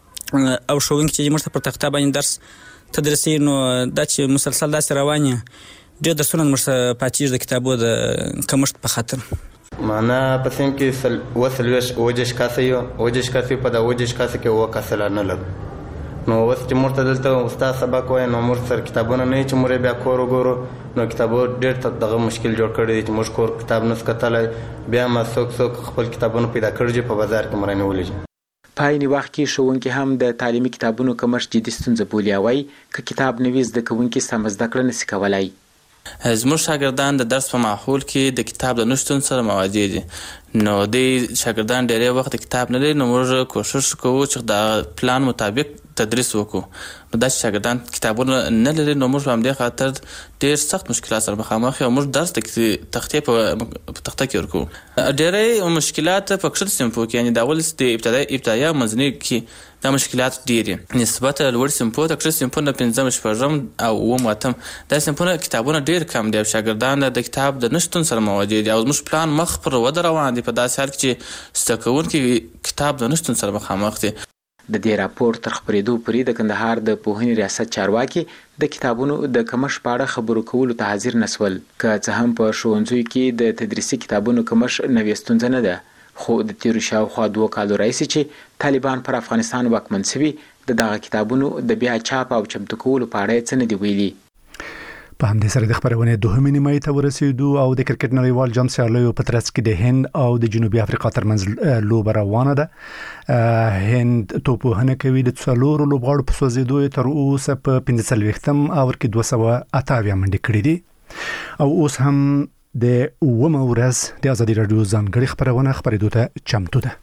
او ښوونکي چې موږ ته پر تخته باندې درس تدریسي، نو دا چې مسلسل داسې روان یي ډېر درسونه موږ ته پاتېږي د کتابو د کمښت په خاطر. معنا په سیم کې وسلوش اوجش کاسه یو اوجش کاسه په دا اوجش کاسه کې و کاسه نه لګ، نو اوس چې موږ ته دلته استاد سبق وایي نو موږ سره کتابونه نه چې موږ بیا کور وګورو، نو کتابو ډېر دغه مشکل جوړ کړی دی چې موږ کور کتاب نه سکتلای، بیا ما څوک خپل کتابونه پیدا کړی په بازار کې مرانه ولې. په عین وخت کې ښوونکي هم د تعلیمي کتابونو کمښت جدي ستونزه بولي او وايي که کتاب نه وي زده کوونکي سمه زده کړه نشي کولای. زموږ شاګردان د درس په ماحول کې د کتاب د نشتون سره مواجه دي. نو د شاګردان ډېری وخت کتاب نه لري، نو موږ کوشش کوو چې د پلان مطابق تدریس وکړو. نو دا چې شاګردان کتابونه نه لري نو موږ په همدې خاطر ډېر سخت مشکلات سره مخامخ یو. موږ درس د تختې په تخته کې ورکوو. ډېری مشکلات په کښته صنفو کې، یعنې د اول د ابتدایي منځني کې دا مشکلات ډېر دي. نسبت لوړ صنفو د کښته صنفو نه 5 شپږم او 8 دا صنفونه کتابونه ډېر کم دي او شاګردان د کتاب د نشتون سره مواجه دي. او زموږ پلان مخ پر وده روان دي په داسې حال کې چې زده کوونکي کتاب د نشتون سره مخامخ دي. د دې راپور تر خپرېدو پورې د کندهار د پوهنې ریاست چارواکي د کتابونو د کمښت په اړه خبرو کولو ته حاضر نسول. که څه هم په ښوونځیو کې د تدریسي کتابونو کمښت نوې ستونزه نه ده، خو د تیرو شاوخوا 2 کالو راهیسې چې طالبان پر افغانستان واکمن شوي د دغه کتابونو د بیا چاپ او چمتو کولو په اړه څه نه دي ویلي. په همدې سره د خبرونې 2 نیمه ته ورسېدو او د کرکټ نړیوال جام سیالیو په ترڅ کې د هند او د جنوبي افریقا ترمنځ لوبه روانه ده. هند توپوهنه کوي د 4 لوبغاړو په سوځېدو تر اوسه په 45م اور کې 228 منډې کړې دي. او اوس هم د 9 ورځ د ازادي رادیو ځانګړي خبرونه خبرېدو ته چمتو ده.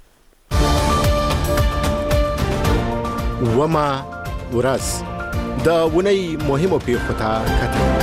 9 ورځ د ونی مهمو پیښو ته کتل.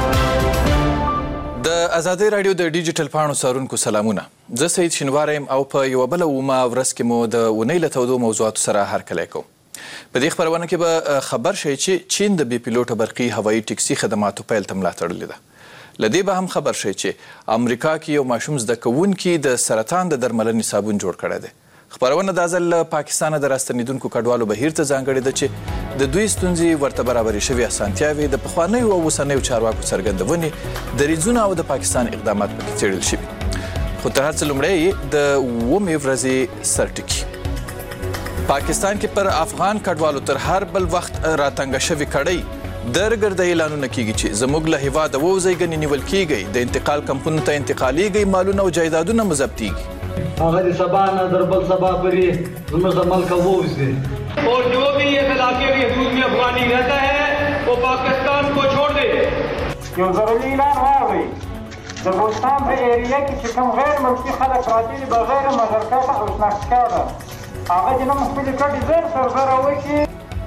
د ازادي رادیو د ډیجیټل پاڼو څارونکو سلامونه. زه سید شینوار یم او په یوه بله 9 ورځ کې مو د ونی له تودو موضوعاتو سره هرکلی کوم. په دې خبرونه کې به خبر شئ چې چین د بې پیلوټه برقي هوایي ټکسي خدماتو پیل ته ملا تړلې ده. له دې به هم خبر شئ چې امریکا کې یو ماشوم زده کوونکي د سرطان د درملنې صابون جوړ کړی دی. خبرونه دا ځل له پاکستانه د راستنېدونکو کډوالو بهیر ته ځانګړې ده چې د دوی ستونزې ورته برابرې شوې اسانتیاوې د پخوانیو او اوسنیو چارواکو څرګندونې دریځونه او د پاکستان اقدامات پکې څېړل شوي. خو تر هر څه لومړی د 9 ورځې سرټکي. پاکستان کې پر افغان کډوالو تر هر بل وخت راتنګه شوې کړۍ درګرده اعلانونه کیږي چې زموږ له هیواده ووځئ، ګنې نیول کیږئ، د انتقال کمپونو ته انتقالیږئ، مالونه او جایدادونه مضبطیږي. هغه د سبا نه در بل سبا پرې زموږ د ملک ووځي اور جو بھی اس علاقے کی حدود میں افغانی رہتا ہے وہ پاکستان کو چھوڑ دے. یو ضروري اعلان واورئ د بلوچستان په ایریا کې چې کوم غیر ملکي خلک راځي بغیر مشارکت او شناخت هغه چې نن خپلې کډې زر سرزره وکړي.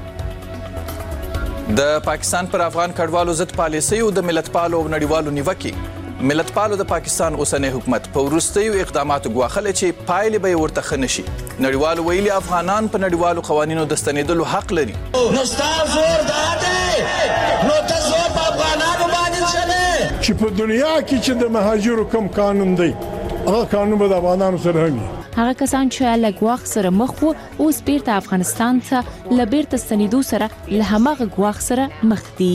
د پاکستان پر افغان کډوالو ضد پالیسیو د ملتپالو او نړیوالو نیوکې. ملتپالو د پاکستان اوسنی حکومت په وروستیو اقداماتو ګواښلی چې پایلې به یې ورته ښه نه شي. نړیوالو ویلي افغانان په نړیوالو قوانینو د ستنېدلو حق لري. نو ستا زور دا دی نو ته زور په افغانانو باندې چلې چې په دنیا کې چې د مهاجرو کم قانون دی هغه قانون به د افغانانو سره هم وي. هغه کسان چې له ګواښ سره مخ وو اوس بیرته افغانستان ته له بیرته ستنېدو سره له هماغه ګواښ سره مخ دي.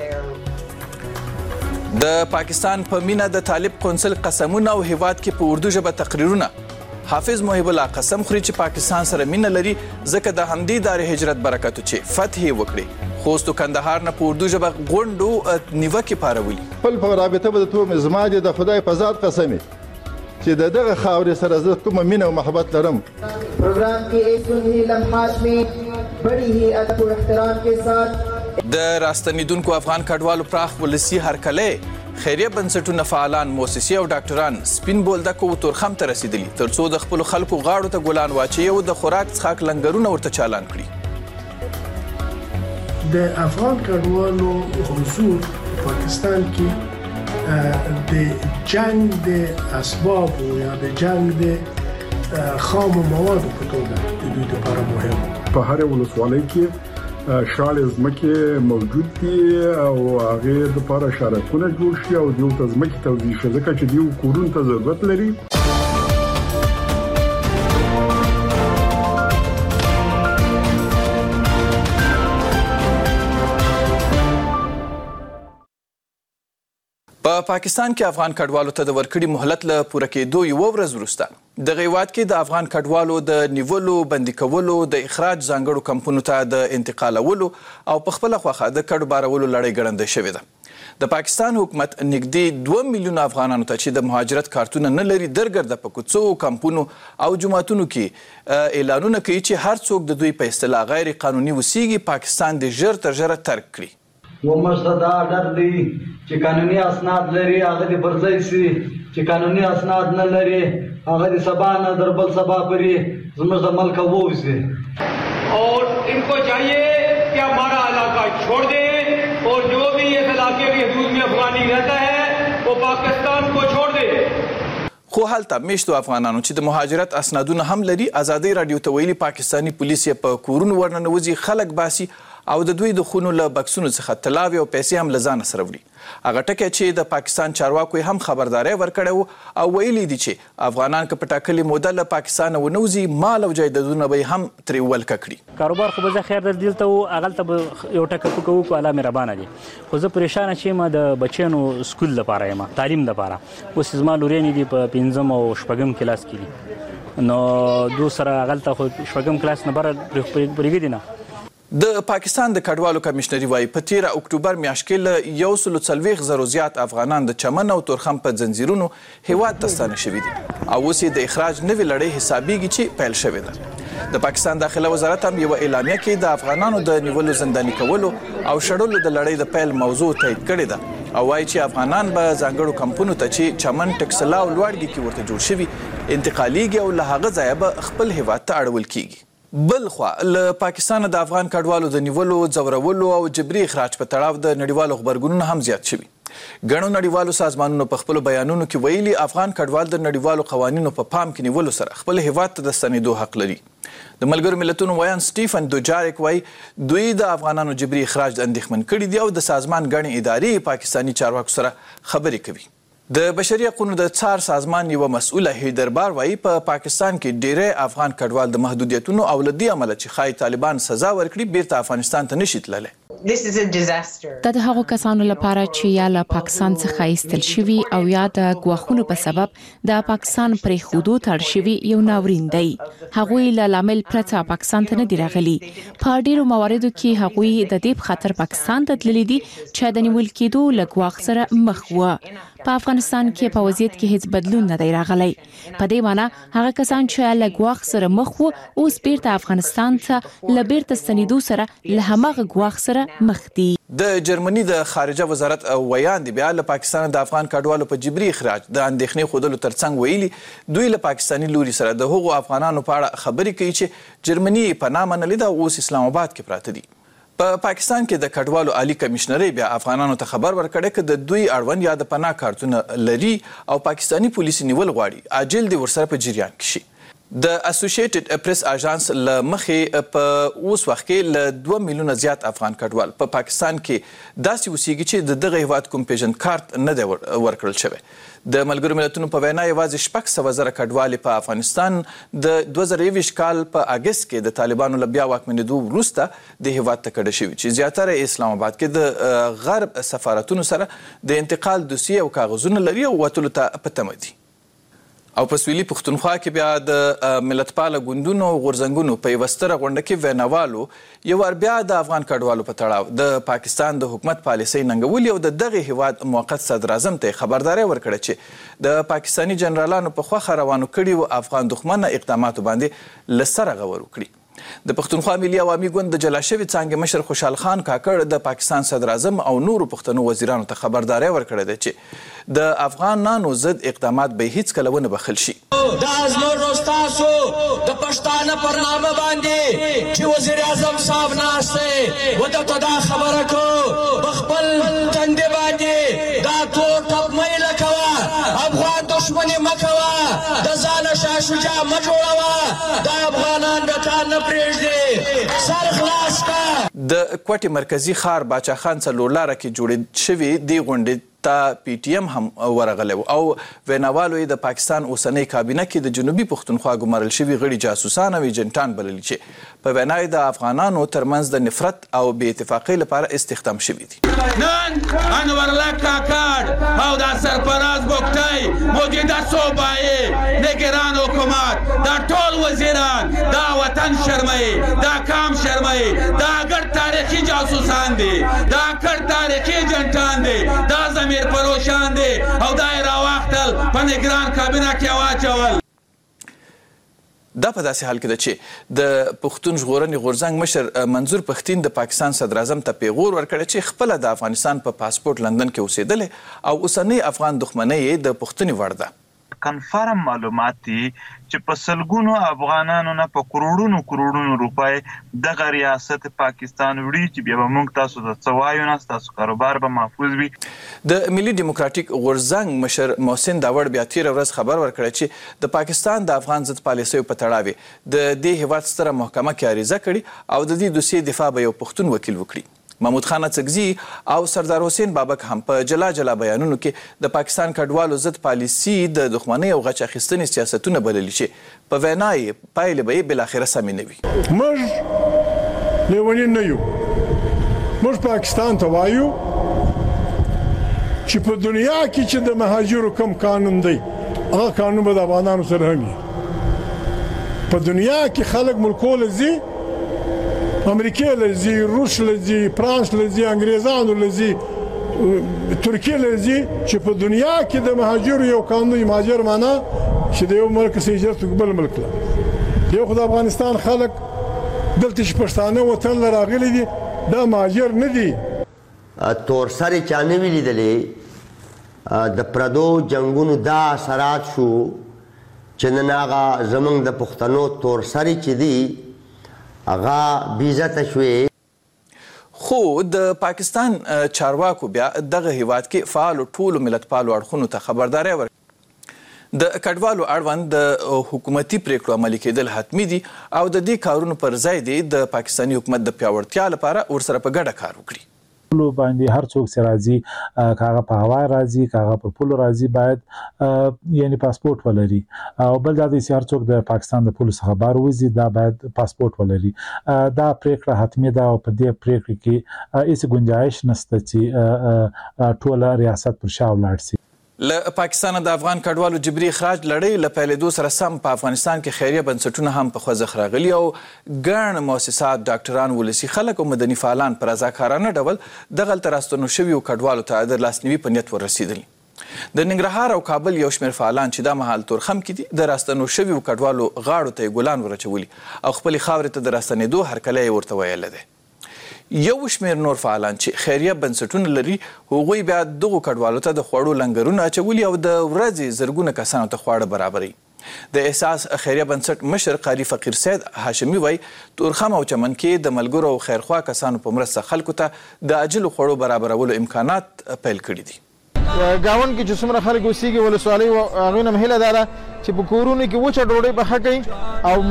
د پاکستان په مینه د طالب قونسل قسمونه او هیواد کې په اردو ژبه تقریرونه. حافظ محب الله قسم خوري چې پاکستان سره مینه لري ځکه د همدې ادارې هجرت برکتو چې فتح وکړي. خوست او کندهار نه په اردو ژبه غونډو نیوکې پارولي. خپل په رابطه به توم زما د خدای په ذات قسم چې دغه خاورې سره زه کومه مینه او محبت لرم. پروګرام کې ایک سنی لمحات میں بڑی ہی ادب و احترام کے ساتھ د راستنېدونکو افغان کډوالو پراخ ولسي هرکلی، خیریه بنسټونه فعالان، موسسې او ډاکټران سپین بولدکو تورخم ته رسېدلي تر څو د خپلو خلکو غاړو ته ګلان واچوي او د خوراک څښاک لنګرونه ورته چالان کړي. د افغان کډوالو حضور پاکستان کې د جنگ د اسباب یا د جنگ د خام موادو په توګه د دوی لپاره مهم. په هر ولسوالۍ کې شاړې ځمکې موجود دي او هغې دپاره شارکونه جوړ شي او دیو ته ځمکې توزیع شي ځکه چې دیو کورونو ته ضرورت لري. په پاکستان کې افغان کډوالو ته د ورکړي مهلت له پوره کېدو 1 ورځ وروسته دغه هیواد کې د افغان کډوالو د نیولو، بندي کولو، د اخراج ځانګړو کمپونو ته د انتقالولو او په خپله خوښه د کډو بارولو لړۍ ګړندۍ شوې ده. د پاکستان حکومت نږدې 2 میلیونه افغانانو ته چې د مهاجرت کارتونه نه لري درګرده په کوڅو، کمپونو او جوماتونو کې اعلانونه کوي چې هر څوک د دوی په اصطلاح غیر قانوني اوسیږي پاکستان د ژر تر ژره ترک کړي. و موږ ته دا ډر دی چې قانوني اسناد لري هغه دې پر ځای سي، چې قانوني اسناد نه لري هغه دې سبا نه در بل سبا پرې زموږ د ملک ووځي. اور ان کو چاہیے کہ ہمارا علاقہ چھوڑ دیں اور جو بھی اس علاقے کی حدود میں افغانی رہتا ہے وہ پاکستان کو چھوڑ دے. خو هلته میشتو افغانانو چې د مهاجرت اسنادونه هم لري ازادي رادیو ته ویلي پاکستاني پولیس یې په کورونو ورننوځي، خلک باسي او د دوی د خونو له بکسونو څخه طلاوې او پیسې هم له ځانه سره وړي. هغه ټکی چې د پاکستان چارواکو هم خبرداری ورکړی و او ویلي دي چې افغانان که په ټاکلې موده له پاکستانه ونوځي مال او جایدادونه به یې هم ترې ولکه کړي. کاروبار خو به زه خیر در دلته و هغلته به یو ټکه کوو کو الله مهربانه دي، خو زه پریشانه چې یم د بچیانو سکول لپاره یم، تعلیم لپاره. اوس زما لورینې دي په 5م او 6م کلاس کې دي، نو دو سره هغلته خو 6م کلاس نه بره پرېږدي نه. د پاکستان د کډوالو کمشنري وایي په 13 اکتوبر میاشت کې له 140,000 زیات افغانان د چمن او تورخم په ځنځیرونو هیواد ته ستانه شوي دي او اوس یې د اخراج نوې لړۍ حسابیږي چې پیل شوې ده. د پاکستان داخله وزارت هم یوه اعلامیه کې د افغانانو د نیولو زنداني کولو او شړلو د لړۍ د پیل موضوع تایید کړې ده او وایي چې افغانان به ځانګړو کمپونو ته چې چمن، ټکسلا او لوړګي کې ورته جوړ شوي انتقالیږي او له هغه ځایه به خپل هیواد ته اړول کیږي. بل خوا له پاکستانه د افغان کډوالو د نیولو، ځورولو او جبري اخراج په تړاو د نړیوالو غبرګونونه هم زیات شوي. ګڼو نړیوالو سازمانونو په خپلو بیانونو کې ویلي افغان کډوال د نړیوالو قوانینو په پام کې نیولو سره خپل هیواد ته د ستنېدو حق لري. د ملګرو ملتونو ویان سټیفن دوجاریک وایي دوی د افغانانو جبري اخراج اندېښمن کړي دي او د سازمان ګڼې ادارې پاکستاني چارواکو سره خبرې کوي. د بشري حقوقو د څار سازمان یوه مسؤله هیدربار وایي په پاکستان کې ډیری افغان کډوال د محدودیتونو او له دې امله چې ښایي طالبان سزا ورکړي بیرته افغانستان ته نشي تللی. دا د هغو کسانو لپاره چې یا له پاکستان څخه ایستل شوي او یا د ګواښونو په سبب د پاکستان پرېښودو ته اړ شوي یو ناورین دی. هغوی له لامل پرته پاکستان ته نه دي راغلي. په ډیرو مواردو کې هغوی د دې په خاطر پاکستان ته تللي دي چې د نیول کېدو له ګواښ سره مخ وه. په افغانستان کې په وضعیت کې هیڅ بدلون نه دی راغلی. په دې معنی هغه کسان چې له ګواښ سره مخ وو اوس بیرته افغانستان ته له بیرته ستنېدو سره له هماغه ګواښ سره مخ دي. د جرمني د خارجه وزارت ویان دی بیا له پاکستان د افغان کډوالو په جبري اخراج د اندېښنې ښودلو ترڅنګ ویلي دوی له پاکستاني لوري سره د هغو افغانانو په اړه خبرې کوي چې جرمني یې پناه منلې ده او اوس اسلام آباد کې پراته دي. په پاکستان کې د کډوالو عالی کمشنري بیا افغانانو ته خبر ورکړی چې د دوی اړوند یا د پناه کارتونه لري او پاکستاني پولیس نیول غواړي عاجل دې ورسره په جریان کې شي. د اسوسییټډ پریس اژانس له مخې په اوس وخت کې له 2 میلیونه زیات افغان کډوال په پاکستان کې داسې اوسېږي چې د دغه هیواد کوم پیژند کارت نه دی ورکړل شوی. د ملګرو ملتونو په وینا یوازې 600,000 کډوال په افغانستان د 2021 کال په اګست کې د طالبانو له بیا واکمنېدو وروسته د هیواد ته کډه شوي چې زیاتره اسلام آباد کې د غرب سفارتونو سره د انتقال دوسیې او کاغذونه لري او وتلو ته په تمه دي. او په سویلي پښتونخوا کې بیا د ملتپاله ګوندونو غورځنګونو په یوه ستره غونډه کې ویناوالو یو وار بیا د افغان کډوالو په تړاو د پاکستان د حکومت پالیسۍ ننګولې او د دغه هیواد موقت صدر اعظم ته خبرداری ورکړه چې د پاکستاني جنرالانو په خوښه روانو کړي و افغان دښمنه اقداماتو باندې له سره غور وکړي. د پښتونخوا ملي عوامي ګوند د جلا شوي څانګې مشر خوشحال خان کاکړ د پاکستان صدر اعظم او نورو پښتنو وزیرانو ته خبرداری ورکړی دی چې د افغانانو ضد اقدامات به هیڅکله ونه بخښل شي. دا زموږ ستاسو د پښتانه پر نامه باندې چې وزیر اعظم صاحب ناست دی ورته ته دا خبره کړو په خپل تندې باندې دا تور ټپ میله کوه، افغان دښمني مه کوه، د ځانه شاه شجاع مه جوړوه، دا افغانان به تا نه پرېږدي، سر خلاص کړه. د کوټې مرکزي ښار باچا خان څلور لاره کې جوړې شوي دې غونډې ته پی ټي ایم هم ورغلی او ویناوالو یې د پاکستان اوسنۍ کابینه کې د جنوبي پښتونخوا ګمارل شوي غړي جاسوسان او ایجنټان بللي چې په وینا یې د افغانانو ترمنځ د نفرت او بې اتفاقۍ لپاره استخدام شوي دي. نن انورالله کاکړ او دا سرفراز بوکټی موجوده صوبایي نگران حکومت دا ټول وزیران دا وطن شرموي، دا قام شرموي، دا ګډ تاریخي جاسوسان دي، دا ګډ تاریخي ایجنټان دي، دا زمیر پروشان دي او دا یې راواختل په نگران کابینه کې واچول. دا په داسې حال کې ده چې د پښتون ژغورنې غورځنګ مشر منظور پښتين د پاکستان صدر اعظم ته پیغور ورکړی چې خپله د افغانستان په پاسپورت لندن کې اوسېدلی او اوسنۍ افغان دښمنۍ یې د پوښتنې وړ ده. کنفرم معلومات دي چې په سلګونو افغانانو نه په کروڑونو روپۍ دغه ریاست پاکستان وړي چې بیا به موږ تاسو ته څه وایو نه ستاسو کاروبار به محفوظ وي. د ملي ډیموکراتیک غورځنګ مشر محسن داوړ بیا تېره ورځ خبر ورکړی چې د پاکستان د افغان ضد پالیسیو په تړاو د دې هیواد ستره محکمه کې عریضه کړې او د دې دوسیې دفاع به یو پښتون وکیل وکړي. محمود خان اڅکزي او سردار حسین بابک هم په جلا بیانونو کې د پاکستان کډوالو ضد پالیسي د دښمنۍ او غچ اخیستنې سیاستونه بللي چې په وینا یې پایلې به یې بالاخره سمې نه وي. موږ لیونین نه یو. موږ پاکستان ته وایو چې په دنیا کې چې د مهاجرو کم قانون دی هغه قانون به د افغانانو سره هم وي. په دنیا کې خلک ملکونه ځي، امریکا لزی، روس لزی، فرانس لزی، انګریزانو لزی، ترکیه لزی، چې په دنیا کې د مهاجرو یو قانون مهاجر معنا چې د یو ملک څخه هجرت بل ملک ته. یو خو د افغانستان خلک دلته چې پښتانه وطن له راغلي دي دا مهاجر نه دي. تور سرې چا نه وي لیدلې د پردو جنګونو دا اثرات شو چې نن هغه زموږ د پښتنو تور سرې چې دي هغه بیزته شوې. خو د پاکستان چارواکو بیا دغه هیواد کې فعالو ټولو ملتپالو اړخونو ته خبرداری ورکړه. د کډوالو اړوند د حکومتي پریکړو عملي کېدل حتمي دي او د دې کارونو پر ځای دی د پاکستاني حکومت د پیاوړتیا لپاره ورسره په ګډه کار وکړي. پولو باندې هر څوک چې راځي کاغه په هوا راځي کاغه په پولو راځي باید یعنی پاسپورت ولري او بل دا چې هر څوک د پاکستان د پولو څخه بار وځي دا باید پاسپورت ولري. دا پریکړه حتمي ده او په دې پریکړه کې هیڅ گنجائش نشته چې ټول ریاست پر شا ولاړ شي. له پاکستان د افغان کډوالو جبري اخراج لړۍ له پیلېدو سره سم په افغانستان کې خیریه بنسټونه هم په خوځښت راغلي او ګڼ مؤسسات، ډاکټران، ولسي خلک او مدني فعالان په رضاکارانه ډول دغلته راستنو شویو کډوالو ته د لاسنیوي په نیت ورسېدلي. د ننګرهار او کابل یو شمېر فعالان چې دا مهال تورخم کې دي د راستنو شویو کډوالو غاړو ته یې ګلان ورچولي او خپلې خاورې ته د راستنېدو هرکلی یې ورته ویلی دی. یو شمېر نور فعالان چې خیریه بنسټونه لري هغوی بیا دغو کډوالو ته د خوړو لنګرونه اچولي او د ورځې زرګونه کسانو ته خواړه برابروي. د احساس خیریه بنسټ مشر قاري فقیر سید هاشمي وایي تورخم او چمن کې د ملګرو او خیرخوا کسانو په مرسته خلکو ته د عاجلو خوړو برابرولو امکانات پیل کړي دي. گاون کې چې څومره خلک اوسېږي ولسوالۍ هغوی نه هیله دا ده چې په کورونو کې وچه ډوډۍ پخه کوي او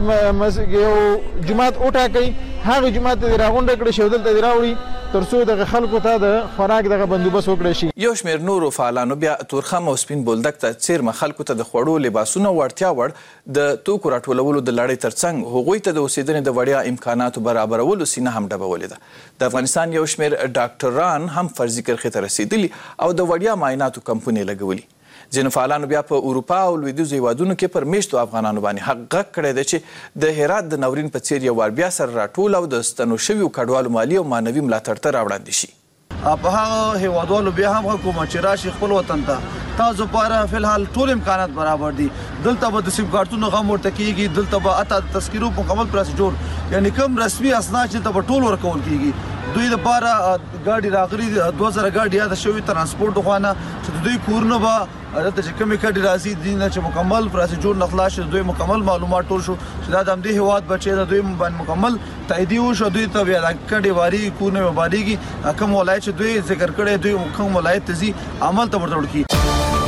مسجد یو جومات وټاکئ هغه جومات ته دې راغونډه کړي شي او دلته دې راوړي تر څو دغه خلکو ته د خوراک دغه بندوبست وکړی شي. یو شمېر نورو فعالانو بیا تورخم او سپین بولدک ته څیرمه خلکو ته د خوړو، لباسونو او اړتیا وړ د توکو راټولولو د لړۍ ترڅنګ هغوی ته د اوسېدنې د وړیا امکاناتو برابرولو سینه هم ډبولې ده. د افغانستان یو شمېر ډاکټران هم فرضي کرښې ته رسېدلي او د وړیا معایناتو کمپونې لګولي. ځینو فعالانو بیا په اروپا او لویدیځو هیوادونو کې پر میشتو افغانانو باندې حق غږ کړی دی چې د هرات د ناورین په څېر یو وار بیا سره راټول او د ستنو شویو کډوالو مالي او معنوي ملاتړ ته راوړاندې شي. په هغه هیوادوالو بیا هم حکومت چې راشي خپل وطن ته تاسو لپاره فلحال ټول امکانات برابر دي. دلته به د سیم کارتونو غم ورته کېږي، دلته به اته د تذکیرو مکمل پروسیجر یعنی کوم رسمي اسناد چې ته به ټول ورکول کېږي. دوی لپاره ګاډي راغلي 2000 ګاډي یاد شوي ترانسپورت خوانه چې دوی کورونه به دلته چې کومې ګاډي راځي دي نه چې مکمل پروسیجر نه خلاص شي دوی مکمل معلومات ټول شو چې دا د همدې هیواد بچی د دوی باندې مکمل تاییدي وشو. دوی ته بیا د ګاډي واري کورونه وبارېږي کوم ولایت چې دوی ذکر کړی دوی کوم ولایت ته ځي عمل ته ورته وکړي.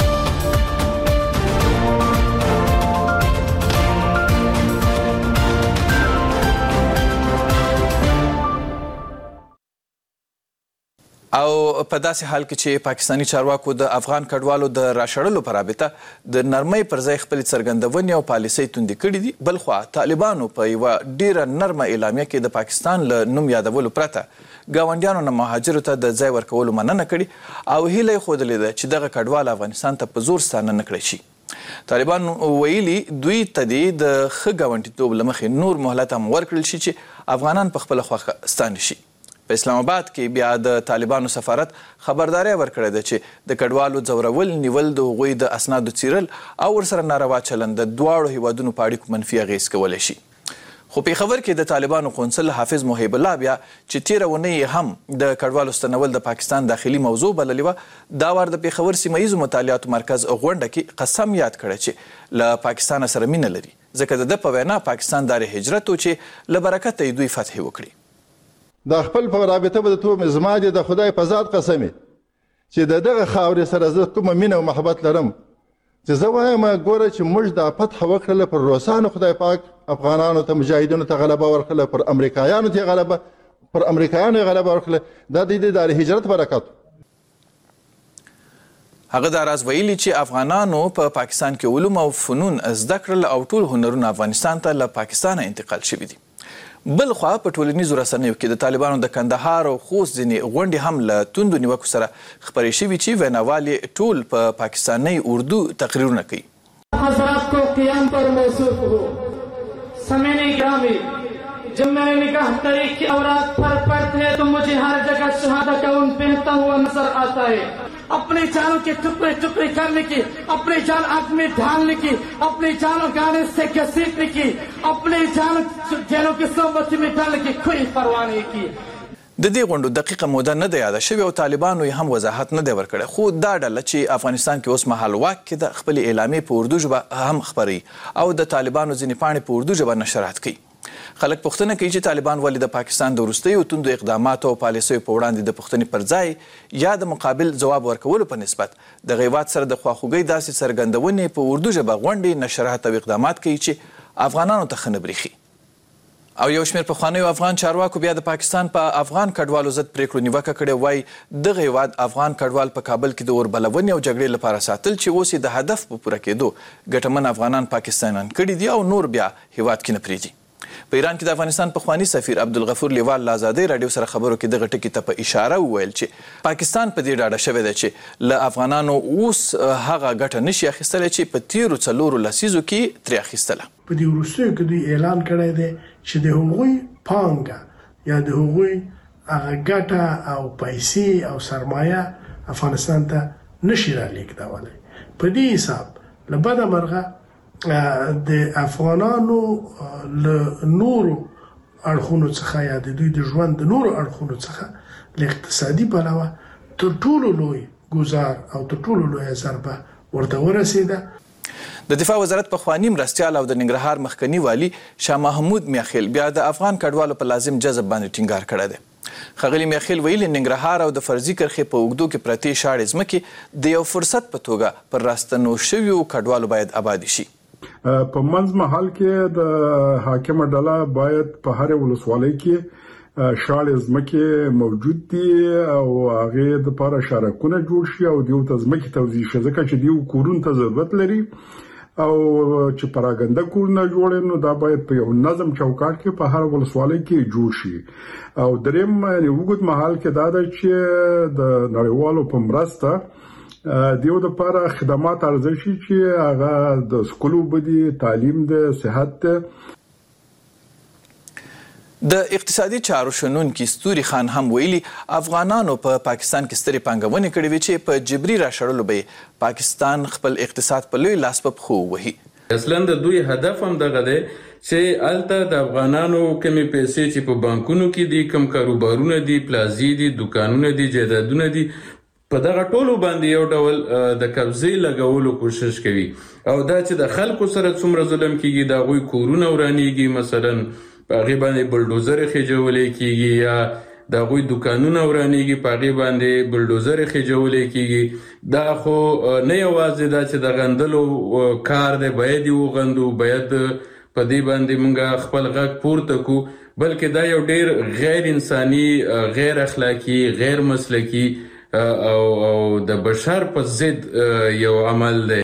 او په داسې حال کې چې پاکستاني چارواکو د افغان کډوالو د راشړلو په رابطه د نرمۍ پر ځای خپلې څرګندونې او پالیسۍ توندې کړي دي، بلخوا طالبانو په یوه ډیره نرمه اعلامیه کې د پاکستان له نوم یادولو پرته ګاونډیانو نه مهاجرو ته د ځای ورکولو مننه کړې او هیله یې ښودلې ده چې دغه کډوال افغانستان ته په زور ستانه نه کړی شي. طالبان ویلي دوی ته دې د ښه ګاونډیتوب له مخې نور مهلت هم ورکړل شي چې افغانان په خپله خوښه ستانه شي. په اسلام آباد کې بیا د طالبانو سفارت خبرداری ورکړې ده چې د کډوالو ځورول، نیول، د هغوی د اسنادو څیرل او ورسره ناروا چلند د دواړو هیوادونو په اړیکو منفي اغیز کولی شي. خو پېښور کې د طالبانو قونسل حافظ محب الله بیا چې تېره اونۍ هم د کډوالو ستنول د پاکستان داخلي موضوع بللې وه، دا وار د پېښور سیمه ییزو مطالعاتو مرکز غونډه کې قسم یاد کړی چې له پاکستانه سره مینه لري، ځکه د ده په وینا پاکستان دار هجرت و چې له برکته یې دوی فتح وکړي. دا خپل په رابطه به د توم زما د خدای په ذات قسم چې د دغه خاورې سره زه کومه مینه او محبت لرم چې زه وایم ګوره چې موږ دا فتح وکړله پر روسانو، خدای پاک افغانانو ته مجاهدینو ته غلبه ورکړله، پر امریکایانو ته غلبه ورکړله، دا د دار هجرت برکت. هغه دا راز ویلي چې افغانانو په پاکستان کې علوم او فنون زده کړل او ټول هنرونه افغانستان ته له پاکستانه انتقال شوي دي. بل خوا په ټولنیزو رسنیو کې د طالبانو د کندهار او خوست ځینې غونډې هم له توندو نیوکو سره خپرې شوي چې ویناوال یې ټول په پاکستاني اردو تقریرونه کوي. حضرات کو قیام پر موصوف ہو. سمعین گرامی، جب میرے نگاہ طریق کی اوراق پر پڑتے ہیں تو مجھے ہر جگہ شہادت کا اون پہنتا ہوا نظر آتا ہے. اپنے جانوں کے ٹکڑے ٹکڑے کرنے کی، اپنے جان آگ میں ڈھالنے کی، اپنے جانوں گانے سے گھسیٹنے کی، اپنے جانوں کے صحبت میں ڈالنے کی کوئی پرواہ نہیں کی. د دې غونډو دقیقه موده نه ده یاده شوې او طالبانو یې هم وضاحت نه دی ورکړی، خو دا ډله چې افغانستان کې اوس مهال واک کې ده خپلې اعلامیې په اردو ژبه هم خپروي او د طالبانو ځینې پاڼې په اردو ژبه نشرات کوي. خلک پوښتنه کوي چې طالبان ولې د پاکستان د وروستیو توندو اقداماتو او پالیسیو په وړاندې د پوښتنې پر ځای یا د مقابل ځواب ورکولو په نسبت د هیواد سره د خواخوږۍ داسې څرګندونې په اردو ژبه غونډې، نشرات او اقدامات کوي چې افغانانو ته ښه نه برېښي. او یو شمېر پخوانیو افغان چارواکو بیا د پاکستان په افغان کډوالو ضد پرېکړو نیوکه کړې، وایي دغه هیواد افغان کډوال په کابل کې د اوربلونې او جګړې لپاره ساتل چې اوس یې د هدف په پوره کېدو ګټمن افغانان پاکستانیان کړي دي او نور بیا هیواد کې نه پرېږدي. په ایران کې د افغانستان پخوانی سفیر عبدالغفور لیوال له ازادۍ راډیو سره خبرو کې دغه ټکي ته په اشاره وویل چې پاکستان په دې ډاډه شوی دی چې له افغانانو اوس هغه ګټه نشي اخیستلی چې په تیرو 4 لسیزو کې ترې اخیستله. په دې وروستیو کې دوی اعلان کړی دی چې د هغوی پانګه یا د هغوی هغه ګټه او پیسې او سرمایه افغانستان ته نشي رالیږدولی. په دې حساب له بده مرغه د افغانانو له نورو اړخونو څخه یا د دوی د ژوند د نورو اړخونو څخه له اقتصادي پلوه تر ټولو لوی ګزار او تر ټولو لویه ضربه ورته ورسېده. د دفاع وزارت پخوانی مرستیال او د ننګرهار مخکنی والی شاه محمود میاخیل بیا د افغان کډوالو په لازم جذب باندې ټینګار کړی دی. ښاغلي میاخیل ویلي ننګرهار او د فرضي کرښې په اوږدو کې پرتې شاړې ځمکې د یو فرصت په توګه پر راستنو شویو کډوالو باید آبادې شي. په منځ مهال کې د حاکمه ډله باید په هر ولسوالۍ کې شاړې ځمکې موجود دي او هغې دپاره شارکونه جوړ شي او دیو ته ځمکې توزیع شي، ځکه چې دیو کورونو ته ضرورت لري او چې پراګنده کورونه جوړ نو دا باید په یو نظم چوکاټ کې په هر ولسوالۍ کې جوړ شي. او دریم اوږد مهال کې دا ده چې د نړیوالو په مرسته دیو د لپاره خدمات ارزښت شي چې هغه د سکولو بدی، تعلیم د صحت ده. د اقتصادي چارو شنونکي ستوري خان هم ویلي افغانانو په پاکستان کې سترې پانګونې کړې وې چې په جبري راشړلو به پاکستان خپل اقتصاد په لوی لاس په پښو ووهي. اصلا د دوی هدف هم دغه دی چې هلته د افغانانو کمې پیسې چې په بانکونو کې دي، کم کاروبارونه دي، پلازي دي، دکانونه دي، جایدادونه دي، په دغه ټولو باندې یو ډول د قبضې لګولو کوشش کوي او دا چې د خلکو سره څومره ظلم کیږي، د هغوی کورونه ورانیږي، مثلا په هغې باندې بلډوزرې خېجولی کیږي یا د هغوی دکانونه ورانیږي، په هغې باندې بلډوزرې خېجولی کیږي. دا خو نه یوازې دا چې د غندلو کار دی، باید یې وغندو، باید په دې باندې موږ خپل غږ پورته کړو، بلکې دا یو ډېر غیر انساني، غیر اخلاقي، غیر مسلکي او د بشر په ضد یو عمل دی.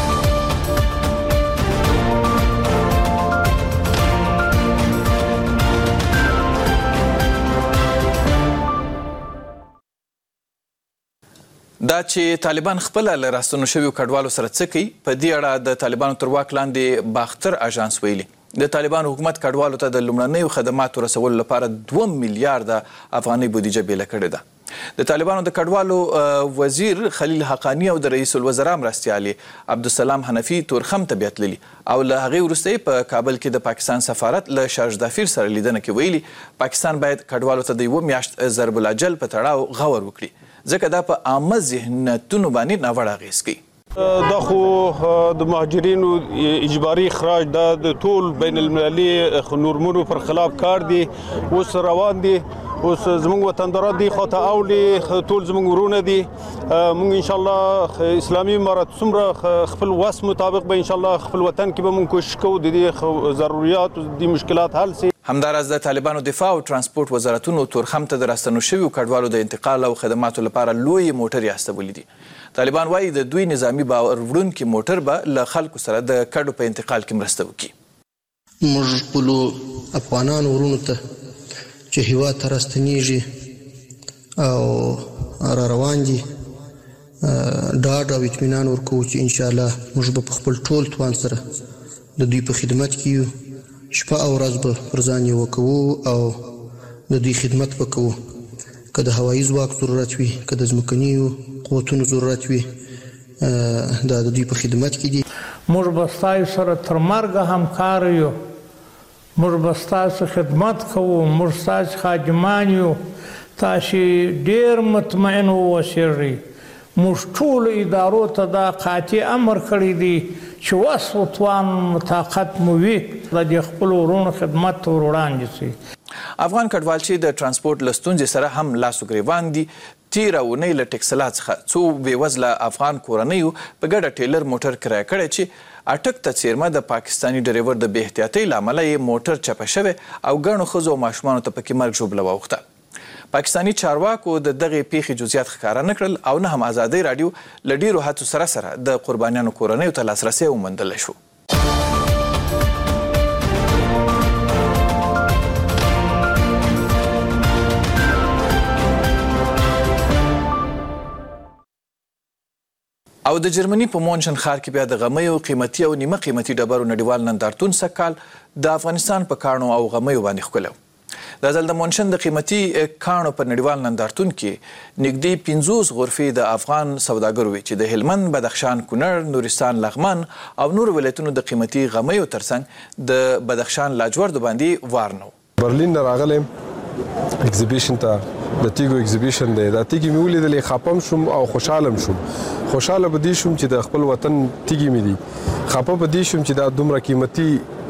دا چې طالبان خپل له راستنو شویو کډوالو سره څه کوي، په دې اړه د طالبانو تر واک لاندې باختر اژانس ویلي د طالبان حکومت کډوالو ته د لومړنیو خدماتو رسولو لپاره 2 میلیارډ افغانۍ بودیجه بیله کړې ده. د طالبانو د کډوالو وزیر خلیل حقانی او د رئیس الوزرا مرستیالي عبدالسلام حنفي تورخم ته بیتللي او له هغې وروسته په کابل کې د پاکستان سفارت له شارج دافیر سره لیدنه کې ویلي پاکستان باید کډوالو ته د 1 میاشت ضرب الاجل په تړاو غور وکړي ځکه دا په عامه ذهنیتونو باندې ناوړه اغېز کوي. دا خو د مهاجرینو اجباري اخراج دا د ټول بین المللي نورمونو پر خلاف کار دی. اوس روان دي، اوس زموږ وطنداران دي خواته اوړي، ټول زموږ ورونه دي. موږ ان شاء الله اسلامي امارت څومره خپل وس مطابق به ان شاء الله خپل وطن کې به موږ کوشش کوو د دې ضرورت او د مشکلات حل شي. همداراز د طالبانو دفاع او ترانسپورت وزارتونو تورخم ته د راستنو شویو کډوالو د انتقال او خدماتو لپاره لوی موټرې استولې دي. طالبان وایي د دوی نظامی باور وړونکي موټر به له خلکو سره د کډو په انتقال کې مرسته وکړي. موږ خپلو افغانانو ورونو ته چې هېواد ته راستنیږي او را روان دي ډاډ او اطمینان ورکوو چې انشاءالله موږ به په خپل ټول توان سره د دوی په خدمت کې یو. شپه او ورځ به پر ځان یې وکوو او د دوی خدمت به کوو. که د هوایي ځواک ضرورت وي، که د ځمکنیو قوتونو ضرورت وي، دا د دوی په خدمت کې دي. موږ به ستاسو سره تر مرګه همکار یو، موږ به ستاسو خدمت کوو، موږ ستاسو خادمان یو. تاسو ډېر مطمئن اوسئ. موږ ټولو ادارو ته دا قاطع امر کړی دی چې وس او توان طاقت مو وي د خپلو ورونو خدمت ته ور وړاندې شي. افغان کډوال چې د ترانسپورت له ستونزې سره هم لاسو ګریوان دي تیره اونۍ له ټکسلا څخه څو بېوزله افغان کورنیو په ګډه ټیلر موټر کرایه کړی چې اټک ته څیرمه د پاکستاني ډریور د بې احتیاطۍ له امله یې موټر چپه شوی او ګڼو ښځو او ماشومانو ته پکې مرګ ژوبله واوښته. پاکستاني چارواکو د دغې پیښې جزئیات ښکاره نه کړل او نه هم ازادۍ راډیو له ډېرو هڅو سره د قربانیانو کورنیو ته لاسرسی وموندلی شو. او د جرمني په مونشن ښار کې بیا د غمیو قیمتي او نیمه قیمتي ډبرو نړیوال نندارتون سږکال د افغانستان په کاڼو او غمیو باندې ښکلی و. دا ځل د مونشن د قیمتي کاڼو په نړیوال نندارتون کې نږدې 50 غرفې د افغان سوداګرو وي چې د هلمند، بدخشان، کونړ، نورستان، لغمان او نورو ولایتونو د قیمتي غمیو ترڅنګ د بدخشان لاجوردو باندې وار نه و. برلین نه راغلم اگزیبیشن ته، د تیګو اگزیبیشن دی. دا تیګې مې ولیدلې خپم شوم او خوشحالم شوم. خوشحاله به دې شوم چې د خپل وطن تیګې مې دي. خپه به دې شوم چې دا دومره قیمتي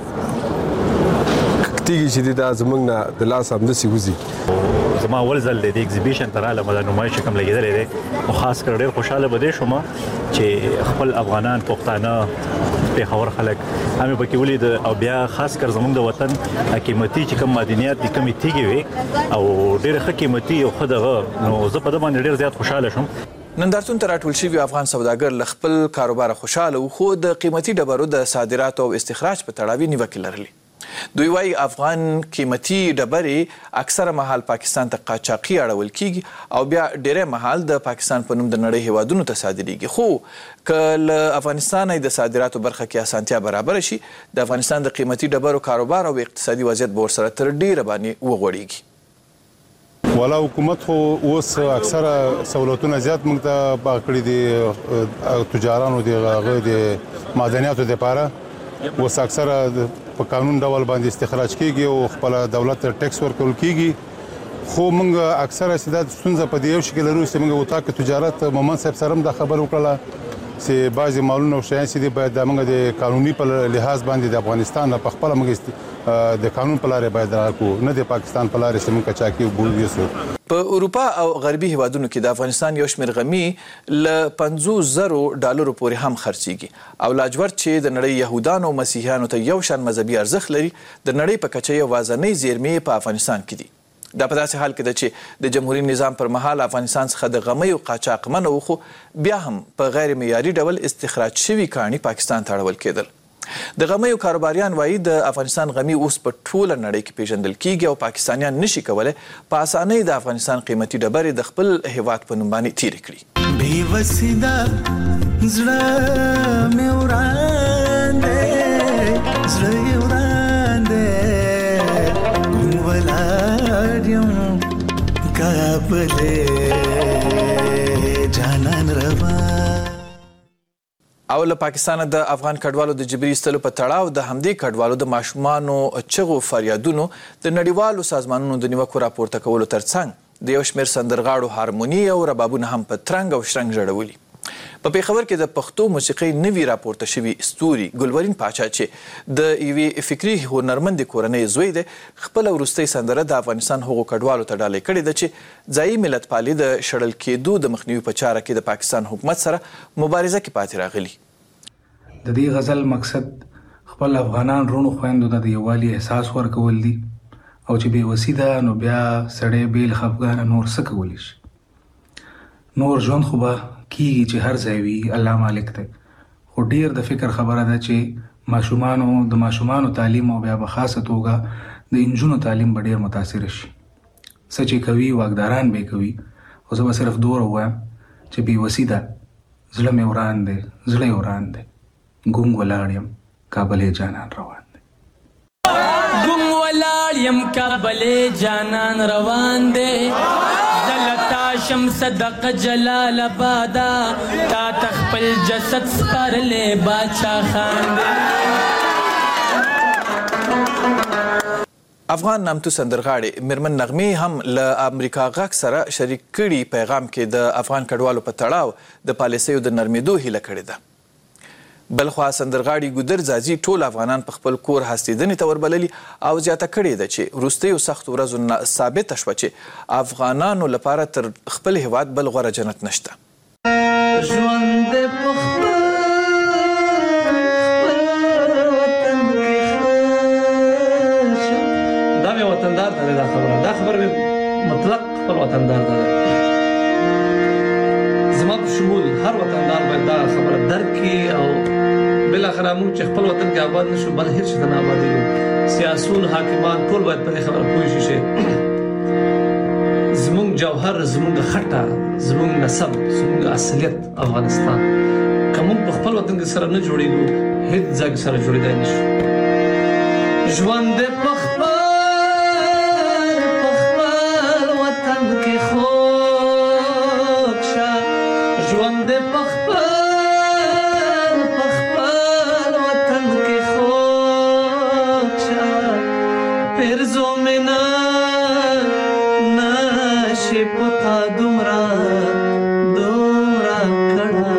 تیږي چې دا زمونږ نه د لاس همداسې وځي. زما اول ځل د ایگزیبیشن ته رالم، د نمایش کوم لګېدلی دی او خاص کر ډېر خوشحاله به دې شوم چې خپل افغانان، پښتانه، پېښور خلک هم پکې ولید او بیا خاص کر زمونږ د وطن قیمتي چې کوم معدنیات دي، کومې تیږې وي او ډېرې ښه قیمتي او ښه دغه، نو زه په ده باندې ډېر زیات خوشحاله شوم. نندارتون ته راټول شوي افغان سوداګر له خپل کاروباره خوشحاله وو، خو د قیمتي ډبرو د صادراتو او استخراج په تړاو یې نیوکې لرلې. دوی وایي افغان قیمتي ډبرې اکثره مهال پاکستان ته قاچاقي اړول کیږي او بیا ډیری مهال د پاکستان په نوم د نړۍ هیوادونو ته صادریږي. خو که له افغانستانه د صادراتو برخه کې اسانتیا برابره شي، د افغانستان د قیمتي ډبرو کاروبار او اقتصادي وضعیت به ورسره تر ډیره باندې وغوړېږي. والا حکومت خو اوس اکثره سہولتونه زیات موږ ته باغ کړي دي تجارانو د معدنیاتو دپاره. اوس اکثره په قانون ډول باندې استخراج کیږي او خپل دولت ته ټیکس ورکول کیږي. خو موږ اکثره سیده ستونزه په دې یو شکل لرو چې موږ وطاق تجارت مومن صاحب سره هم دا خبر وکړه چې بعضې مالونه او شیان چې دي باید موږ د قانوني په لحاظ باندې د افغانستان نه په خپله موږ د قانون په لارې باید راکړو، نه د پاکستان په لارې چې موږ قاچاقي وبوسو. په اروپا او غربي هیوادونو کې د افغانستان یو شمېر غمي له 50,000 ډالرو پورې هم خرڅیږي او لاجورد چې د نړۍ یهودانو او مسیحیانو ته یو شان مذهبي ارزښت لري، د نړۍ په کچه یوازینۍ زیرمې په افغانستان کې دي. دا په داسې حال کې ده چې د جمهوري نظام پر مهال افغانستان څخه د غمیو قاچاق منع و، خو بیا هم په غیر معیاري ډول استخراج شوي کاڼي پاکستان ته اړول کېدل. د غمیو کاروباریان وایي د افغانستان غمي اوس په ټوله نړۍ کې پیژندل کیږي او پاکستانیان نشي کولی په اسانۍ د افغانستان قیمتي ډبرې د خپل هیواد په نوم باندې تیرې کړي. بېوسیده زړه مې وران دی، زړه یې وران بلې جانان روا. او له پاکستانه د افغان کډوالو د جبري ایستلو په تړاو د همدې کډوالو د ماشومانو چغو فریادونو د نړیوالو سازمانونو د نیوکو راپورته کولو ترڅنګ د یو شمېر سندرغاړو هارموني او ربابونه هم په ترنګ او شرنګ ژړولي. په پېښور کې د پښتو موسیقۍ نوي راپورته شوي ستوري ګلورین پاچا چې د یوې فکري هنرمندې کورنۍ زوی دی خپله وروستۍ سندره د افغانستان هغو کډوالو ته ډالۍ کړې ده چې ځایي ملتپالي د شړل کېدو د مخنیوي په چاره کې د پاکستان حکومت سره مبارزه کې پاتې راغلي. د دې غزل مقصد خپل افغانان رونو خویندو ته د یووالي احساس ورکول دي او چې بې وسي ده نو بیا سړی بې له خفګانه نور څه کولی شي. نور ژوند خو به کیږي چې هر ځای وي، الله مالک دی. خو ډیر د فکر خبره ده چې د ماشومانو تعلیم او بیا په خاصه توګه د انجونو تعلیم به ډیر متاثر شي. څه چې کوي واکداران به کوي. خو زه به صرف دومره ووایم چې بې وسي ده، زړه مې وران دی، زړه یې وران دی. ګونګ ولاړ یم کابلې جانان روان دی. ګونګ ولاړ یم کابلې جانان روان دی. زلتا شم صدق جلال آبادا تا تخپل جسد سپارلې باچا خان دی. افغان نامتو سندرغاړې میرمن نغمې هم له امریکا غږ سره شریک کړي پیغام کې د افغان کډوالو په تړاو د پالیسیو د نرمېدو هیله کړې ده. بلخوا سندرغاړي ګودر ځاځي ټول افغانان په خپل کور هستېدنې ته وربللي او زیاته کړې ده چې وروستیو سختو ورځو ثابته شوه چې افغانانو لپاره تر خپل هیواد بل غوره جنت نشته. ژوند په خپل دا مې وطندار ته دا خبره مې مطلق خپل وطندار ته ده. زما په شمول هر وطندار باید دا خبره درک کړي او بالاخره موږ چې خپل وطن کې آباد نشو بل هیڅ څه نه آبادېږو. سیاسون حاکمان ټول باید په دې خبره پوه شي چې زموږ جوهر، زموږ خټه، زموږ نسب، زموږ اصلیت افغانستان که موږ په خپل وطن کې سره نه جوړېږو هیڅ ځای سره جوړېدای نشو. ژوند په خپل وطن کې خوږ شه. ژوند په خپل وطن کې خوږ شه. پرزو مې نه شي پتا دومره کړه.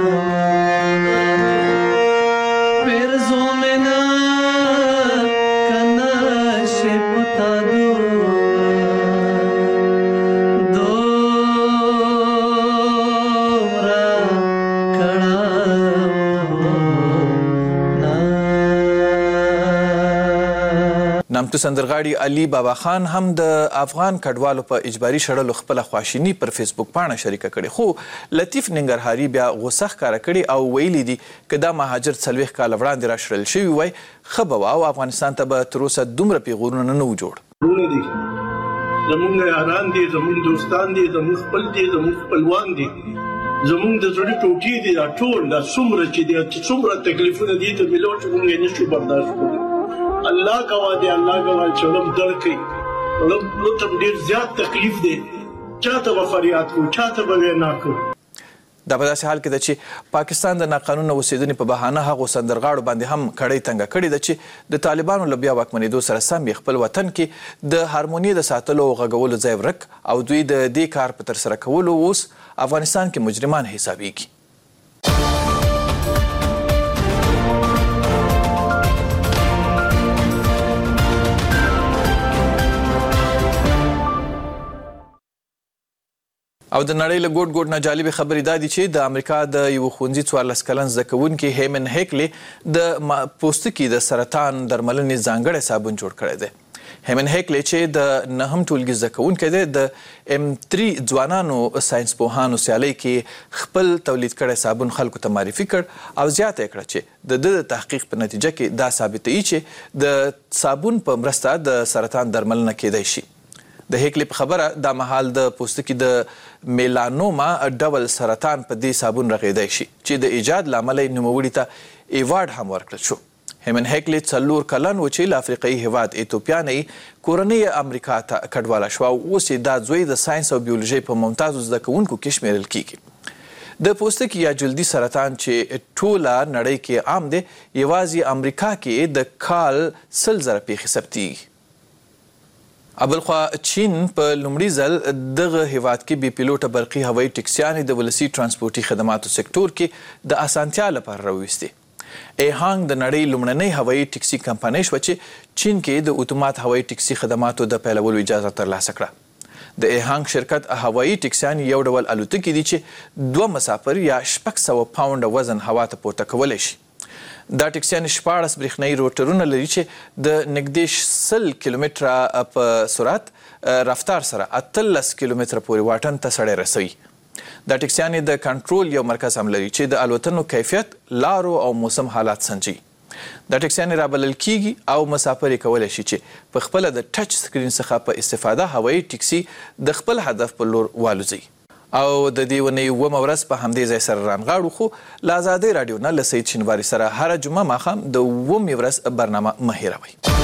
پرزو مې نه کنه شي پتا نامتو سندرغاړي علي بابا خان هم د افغان کډوالو په اجباري شړلو خپله خواشیني پر فیسبوک پاڼه شریکه کړې. خو لطیف ننګرهاري بیا غوسه ښکاره کړې او ویلي دي که دا مهاجر 40 کاله وړاندې را شړل شوي وای ښه به وه او افغانستان ته به تر اوسه دومره پیغورونه نه وو جوړ. زمونږ یاران دي، زمونږ دوستان دي، زمونږ خپل دي، زمونږ خپلوان دي، زمونږ د زړه ټوټې دي. دا ټول دا څومره چې دي څومره تکلیفونه دي ته ملو چې موږ یې نشو برداشت کولی. الله گواه دی، الله گواه چې علم درک کړي. علم ته ډېر زیات تکلیف دی. چاته به فریاد کوو، چاته به وینا کوو. دا په داسې حال کې ده چې پاکستان د ناقانونه اوسېدنې په بهانه هغو سندرغاړو باندې هم کړۍ تنګه کړې ده چې د طالبانو له بیا واکمنېدو سره سم یې خپل وطن کې د هارموني د ساتلو او غږولو ځای ورک او دوی د دې کار په ترسره کولو اوس افغانستان کې مجرمان حسابېږي. او د نړۍ له ګوټ ګوټ نه جالبې خبرې دا دي چې د امریکا د یو ښوونځي 14 کلن زده کوونکي هیمن هیکلي د پوستکي د سرطان درملنې ځانګړی صابون جوړ کړی دی. هیمن هیکلي چې د 9م ټولګي زده کوونکی دی د M3 ځوانانو ساينس پوهانو سیالۍ کې خپل تولید کړی صابون خلکو ته معرفي کړ او زیاته یې کړه چې د تحقیق په نتیجه کې دا ثابتوي چې د صابون په مرسته د سرطان درملنه کېدای شي. د هیکلي په خبره دا مهال د پوستکي د میلانوما ډول سرطان په دې صابون رغېدای شي چې د ایجاد له امله یې نوموړي ته ایوارډ هم ورکړل شو. هیمن هیکلی 4 کلن و چې له افریقایي هیواد ایتوپیا نه کورنۍ امریکا ته کډواله شوه او اوس یې دا زوی د ساینس او بیولوژۍ په ممتازو زده کوونکو کې شمیرل کیږي. د پوستکي یا جلدي سرطان چې ټوله نړۍ کې عام دی یوازې امریکا کې د کال 100,000 پیښې ثبتېږي. ابلخوا چین په لومړي ځل دغه هیواد کې بې پیلوټه برقي هوایي ټکسیانې د ولسي ترانسپورټي خدماتو سکتور کې د اسانتیا لپاره راویستې. ایهانګ د نړۍ لومړنۍ هوایي ټکسي کمپنۍ شوه چې چین کې د اتومات هوایي ټکسي خدماتو د پیلولو اجازه ترلاسه کړه. د ایهانګ شرکت هوایي ټکسیان یو ډول الوتکې دي چې 2 مسافر یا 600 پاونډه وزن هوا ته پورته کولی شي. دا ټکسیان 14 برېښنايي روټرونه لري چې د نږدې 100 کیلومتره په سرعت رفتار سره 18 کیلومتره پورې واټن ته سړی رسوي. دا ټکسیانې د کنټرول یو مرکز هم لري چې د الوتنو کیفیت، لارو او موسم حالات سنجي. دا ټکسیانې رابلل کیږي او مسافر یې کولی شي چې په خپله د ټچ سکرین څخه په استفاده هوایي ټکسي د خپل هدف په لور والوځي. او د دې ونې 9مه ورځ په همدې ځای سره رانغاړو، خو له ازادۍ راډیو نه له سید شینواري سره هره جمعه ماښام د 9مې ورځ برنامه مه هېروئ.